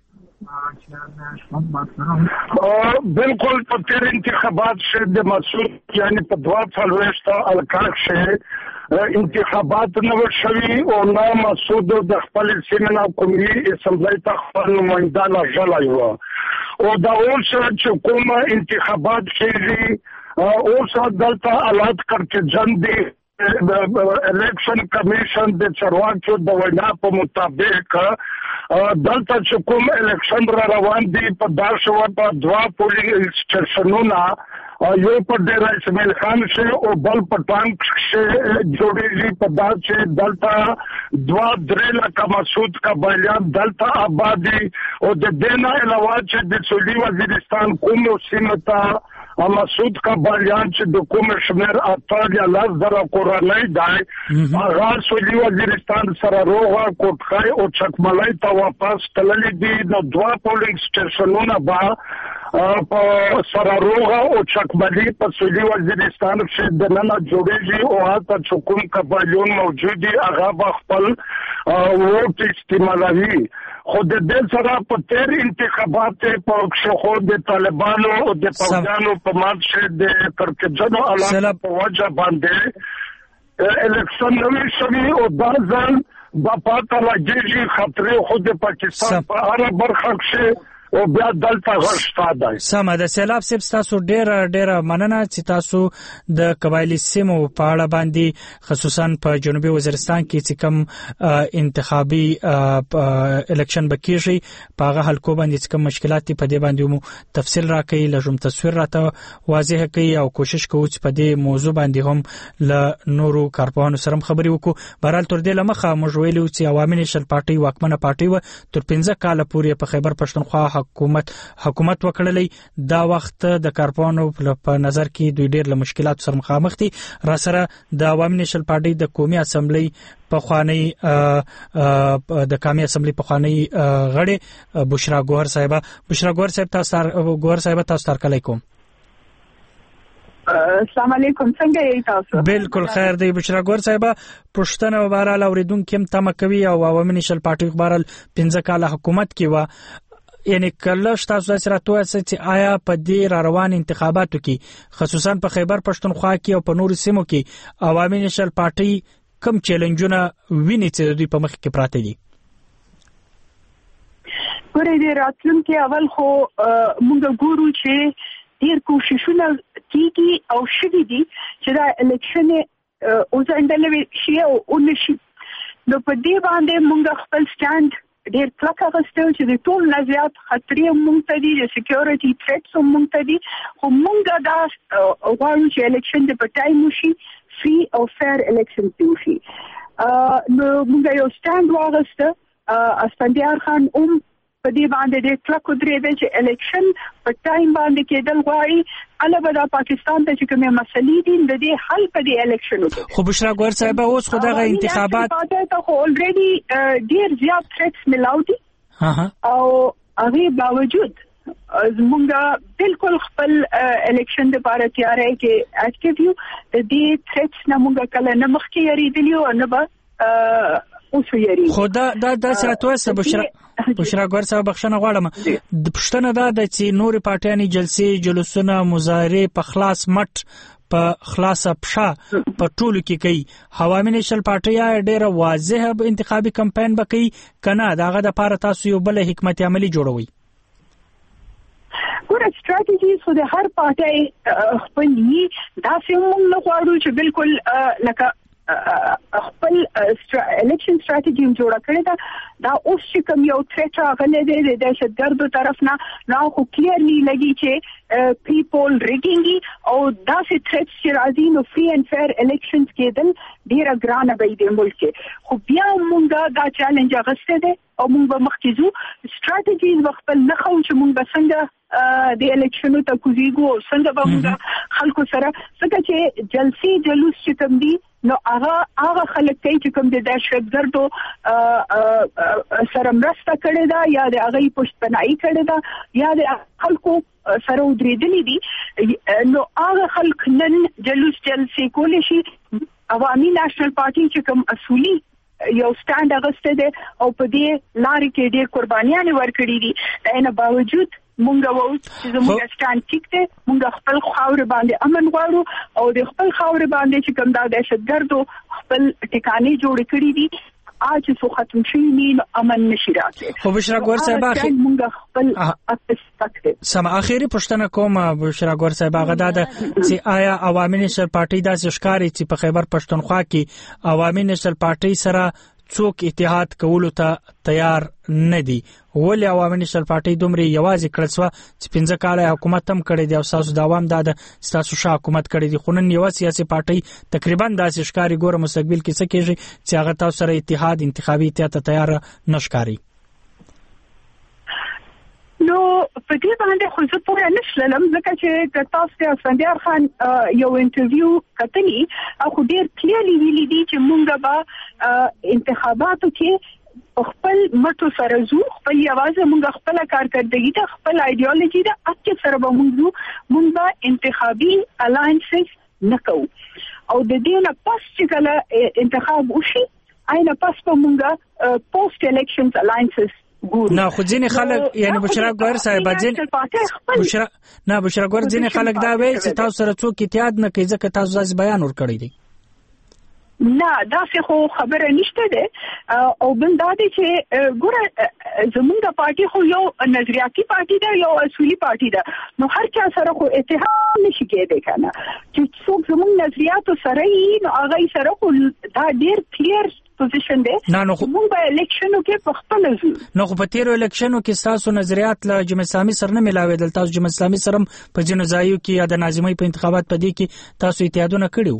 بالکل په تیر انتخابات شه د مسعود یعنی په دوه څلوېښت الکاک شه انتخابات نو شوي او نو مسعود د خپل سیمه قومي اسمبلی ته خپل نماینده لږلای و، او دا اوس چې کوم انتخابات کېږي اوس دلته حالات کړکې جن دي. الیکشن کمیشن د چارواکو د وینا په مطابق دلته چې کوم الیکشن را روان دي په داسې وخت دوا پولینګ سټیشنونه یو په ډیر اسماعیل خان شه او بل په ټانک شه جوړیږي په داسې دلته دوا درې لکه مسعود قبایلیان دلته آبادی، او د دې نه علاوه چې د سولي وزیرستان کوم سیمه ته مسعود قبایلیان چې د کوم شمیر اته یا لاس زره کورنۍ دی هغه سولي وزیرستان سره روغه کوټخای او چکملای ته واپس تللی دي. نو دوا پولینګ سټیشنونه با په سره روغه او چکملای په سولي وزیرستان کې د نن جوړیږي او هغه چې کوم قبایلیون موجود دي هغه به خپل ووټ استعمالوي. خو د دې سره په تیر انتخابات په شخو د طالبانو او د پوځانو په مات شه د کرکجنو علاوه په وجه باندې الیکشن نوې شوي او دا ځل په پاته لګیږي خطرې خو د پاکستان په اړه برخه شه او بیا دلته غر شته دی. سمه ده. سیلاب صاحب تاسو ډېره ډېره مننه چې تاسو د قبایلي سیمو په اړه باندې خصوصا په جنوبي وزیرستان کې چې کوم انتخابي الیکشن بکیږي په هغه حلقو باندې چې کوم مشکلات په دې باندې مو تفصیل راکړي، لږم تصویر راته واضح کړي او کوشش کوو چې په دې موضوع باندې هم له نورو کارپوهانو سره خبرې وکړو. بهرحال تر دې لمخه موږ ویلو چې عوامي نېشنل پارټي واکمنه پارټي و تر پنځه کاله پورې په خیبر پښتونخوا حکومت حکومت وکړلې. دا وخت د کارپوهانو په نظر کې دوی ډېر له مشکلاتو سره مخامخ دي. را سره د عوامي نېشنل پارټي د قومي اسمبلی پخوانی د قومي اسمبلی پخوانی غړي بشرا ګوهر صاحبہ بشرا ګوهر صاحب تاسو ګوهر صاحب تاسو تر کله کوم السلام علیکم، څنګه یې تاسو؟ بالکل خیر دی بشرا ګوهر صاحبہ. پښتنه وبارال اوریدونکو هم تمه کوي او عوامي نېشنل پارټي وبارال پنځه کاله حکومت کې و، یعنی کله تاسو سره توه چې آیا په دې را روان انتخاباتو کې خصوصا په خیبر پښتونخوا کې او په نورو سیمو کې عوامي نېشنل پارټي کوم چیلنجونه ویني چې دوی په مخ کې پراته دي؟ ګورې د راتلونکي اول خو موږ ګورو چې ډیر کوششونه کیږي او شوي دي چې دا الیکشن وځنډل شي او ونشي. نو په دې باندې موږ خپل سټاند ډیر کلک اخیستو چې د ټول نظریات خطرې موږ ته دي، د سکیورټي تھریټس موږ ته دي، خو موږ دا غواړو چې الیکشن د په ټایم وشي، فری او فیر الیکشن وشي. نو موږ یو سټاند واغسته، اسفندیار خان اوم په دې باندې د کلک درېدل چې الیکشن په ټایم باندې کېدل غواړي، البته د پاکستان ته چې کومه مسلې دي د دې حل په دې الیکشن وکړي. خو بشرا ګوهر صاحب اوس خو دغه انتخابات ته خو الریډي ډیر زیات تھریټس ملاو دي او هغه باوجود زمونږ بالکل خپل الیکشن لپاره تیارې کې اکټیو یو. د دې تھریټس نه مونږ کله نه مخکې یریدلی او نه به اوس یری. خو دا دا د ساتوسه بشرا بشرا ګوهر صاحب بخښنه غواړم، د پښتنه دا د چې نور پارټیانی جلسې جلوسونه مظاهره په خلاص مټ په خلاصه پښه په ټولو کې کوي. عوامي نېشنل پارټي ډېر واضح انتخابي کمپاین وکړي کنه داغه د لپاره تاسو یو بل حکمت عملی جوړوي؟ ګوره سټریټیجیز خو د هر پارټي خپل یي، دا څنګه موږ غواړو چې بالکل لکه خپل الیکشن سټریټیجی جوړه کړې ده. دا اوس چې کوم یو تھریټ راغلی دی د دهشتګردو طرف نه، نو خو کلیرلی لګي چې پیپل ریګینګي او داسې تھریټس چې راځي نو فری اینڈ فیر الیکشنز کېدل ډېره ګرانه به د ملک کې. خو بیا موږ دا چیلنج اخیستی دی او موږ به مخکې ځو. سټریټیجیز به خپل نه ښیو چې موږ به څنګه د الیکشنو ته کوزیږو او څنګه به موږ خلکو سره، ځکه چې جلسې جلوس چې کوم دي نو هغه هغه خلک کوي چې کوم د دهشتګردو سره مرسته کړې ده یا د هغه پشتپناهي کړې ده یا د خلکو سره ودرېدلي دي. نو هغه خلک نن جلوس جلسې کولی شي. عوامي نېشنل پارټي چې کوم اصولي یو سټاند اغسته ده او په دې لارې کې ډېر قربانیانې ورکړي دي، د نه باوجود مونږ وو چې زموږ سټاند ټیک دی. مونږ خپل خاور باندې امن غواړو او د خپل خاور باندې چې کوم دا دهشتګردو خپل ټکانې جوړ کړي دي اج سو ختم شي نه امن نشي راځي. خو بشرا ګوهر صاحب اخر مونږ خپل اپستکټ سم اخیری پښتنه کوم بشرا ګوهر صاحب هغه دا چې آیا عوامي نېشنل پارټي دا ښکاری چې په خیبر پښتونخوا کې عوامي نېشنل پارټي سره څوک اتحاد کولو ته تیار نه دي؟ ولې عوامي نېشنل پارټي دومره یوازې کړڅوا چې پنځه کاله حکومت هم کړی دی او تاسو دوام داده تاسو شاه حکومت کړی دی، خو نن یو سیاسي پارټي تقریبا داسې ښکاری ګوره مستقبل کې څه کېږي چې هغه تاسو سره اتحاد انتخابي اتحاد ته تیار نه ښکاری. نو په دې باندې خو زه پوره نشلم ځکه چې تاسو ته اسفندیار خان یو انټرویو کتلی او خو ډېر کلیرلی ویلي دي چې مونږ به انتخاباتو کې خپل مټو سره زو، خپل یوازې مونږ خپل کارکردګي ته خپل ایډیالوژي ده اته سره به مونږ مونږ به انتخابي الاینسز نه کوو او د دې نه پس چې کله انتخاب وشي آینه پس به مونږ پوسټ الیکشنز الاینسز نه. خو ځینې خلک یعنی بشرا ګوهر صاحب ځینې بشرا نه بشرا ګوهر ځینې خلک دا وایي چې تاسو سره څوک اتحاد نه کوي ځکه تاسو ځای بیان ورکړی دی. نه دا څه خو خبره نشته ده او بل دا دی چې ګوره زمونږ پارټي خو یو نظریاتي پارټي ده، یو اصولي پارټي ده، نو هر چا سره خو اتحاد نشي کېدای کنه چې څوک زمونږ نظریاتو سره یې نو هغه سره خو دا ډیر کلیر پوزیشن دی. نه نو موږ به الیکشنو کې په خپل ځو نو په تیرو الیکشنو کې تاسو نظریات له جمهوریت اسلامي سره نه ملاوېدل، تاسو جمهوریت اسلامي سره په ځینو ځایو کې یا د ناظمۍ په انتخابات په دې کې تاسو اتحادونه کړیو.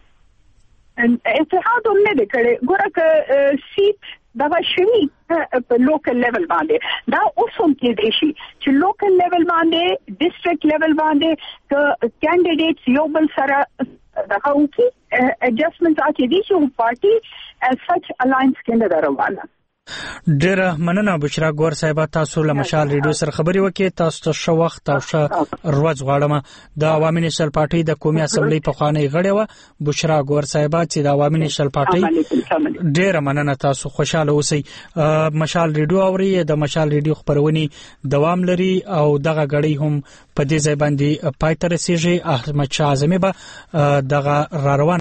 اتحاد هم نه دی کړی. ګوره که سیټ دغه شوي په لوکل لیول باندې دا اوس هم کېدای شي چې لوکل لیول باندې ډیسټریکټ لیول باندې که کینډیډیټس یو بل سره دغه وکړي اډجسټمنټ راکړي دي چې پارټي as such alliance کې نه روانه. ډیره مننه بشرا ګور صاحب، تاسو له مشال ریډیو سره خبري وکړې. تاسو ته ښه وخت او ښه ورځ غواړم. د عوامي نېشنل پارټي د قومي اسمبلی په خوانی غړې و بشرا ګور صاحب چې د عوامي نېشنل پارټي. ډیره مننه، تاسو خوشاله اوسئ. مشال ریډیو اوري، د مشال ریډیو خبرونی دوام لري او دغه غړي هم په دې ځای باندې پای ته رسیږي. احمد شاه اعظمي به دغه را روان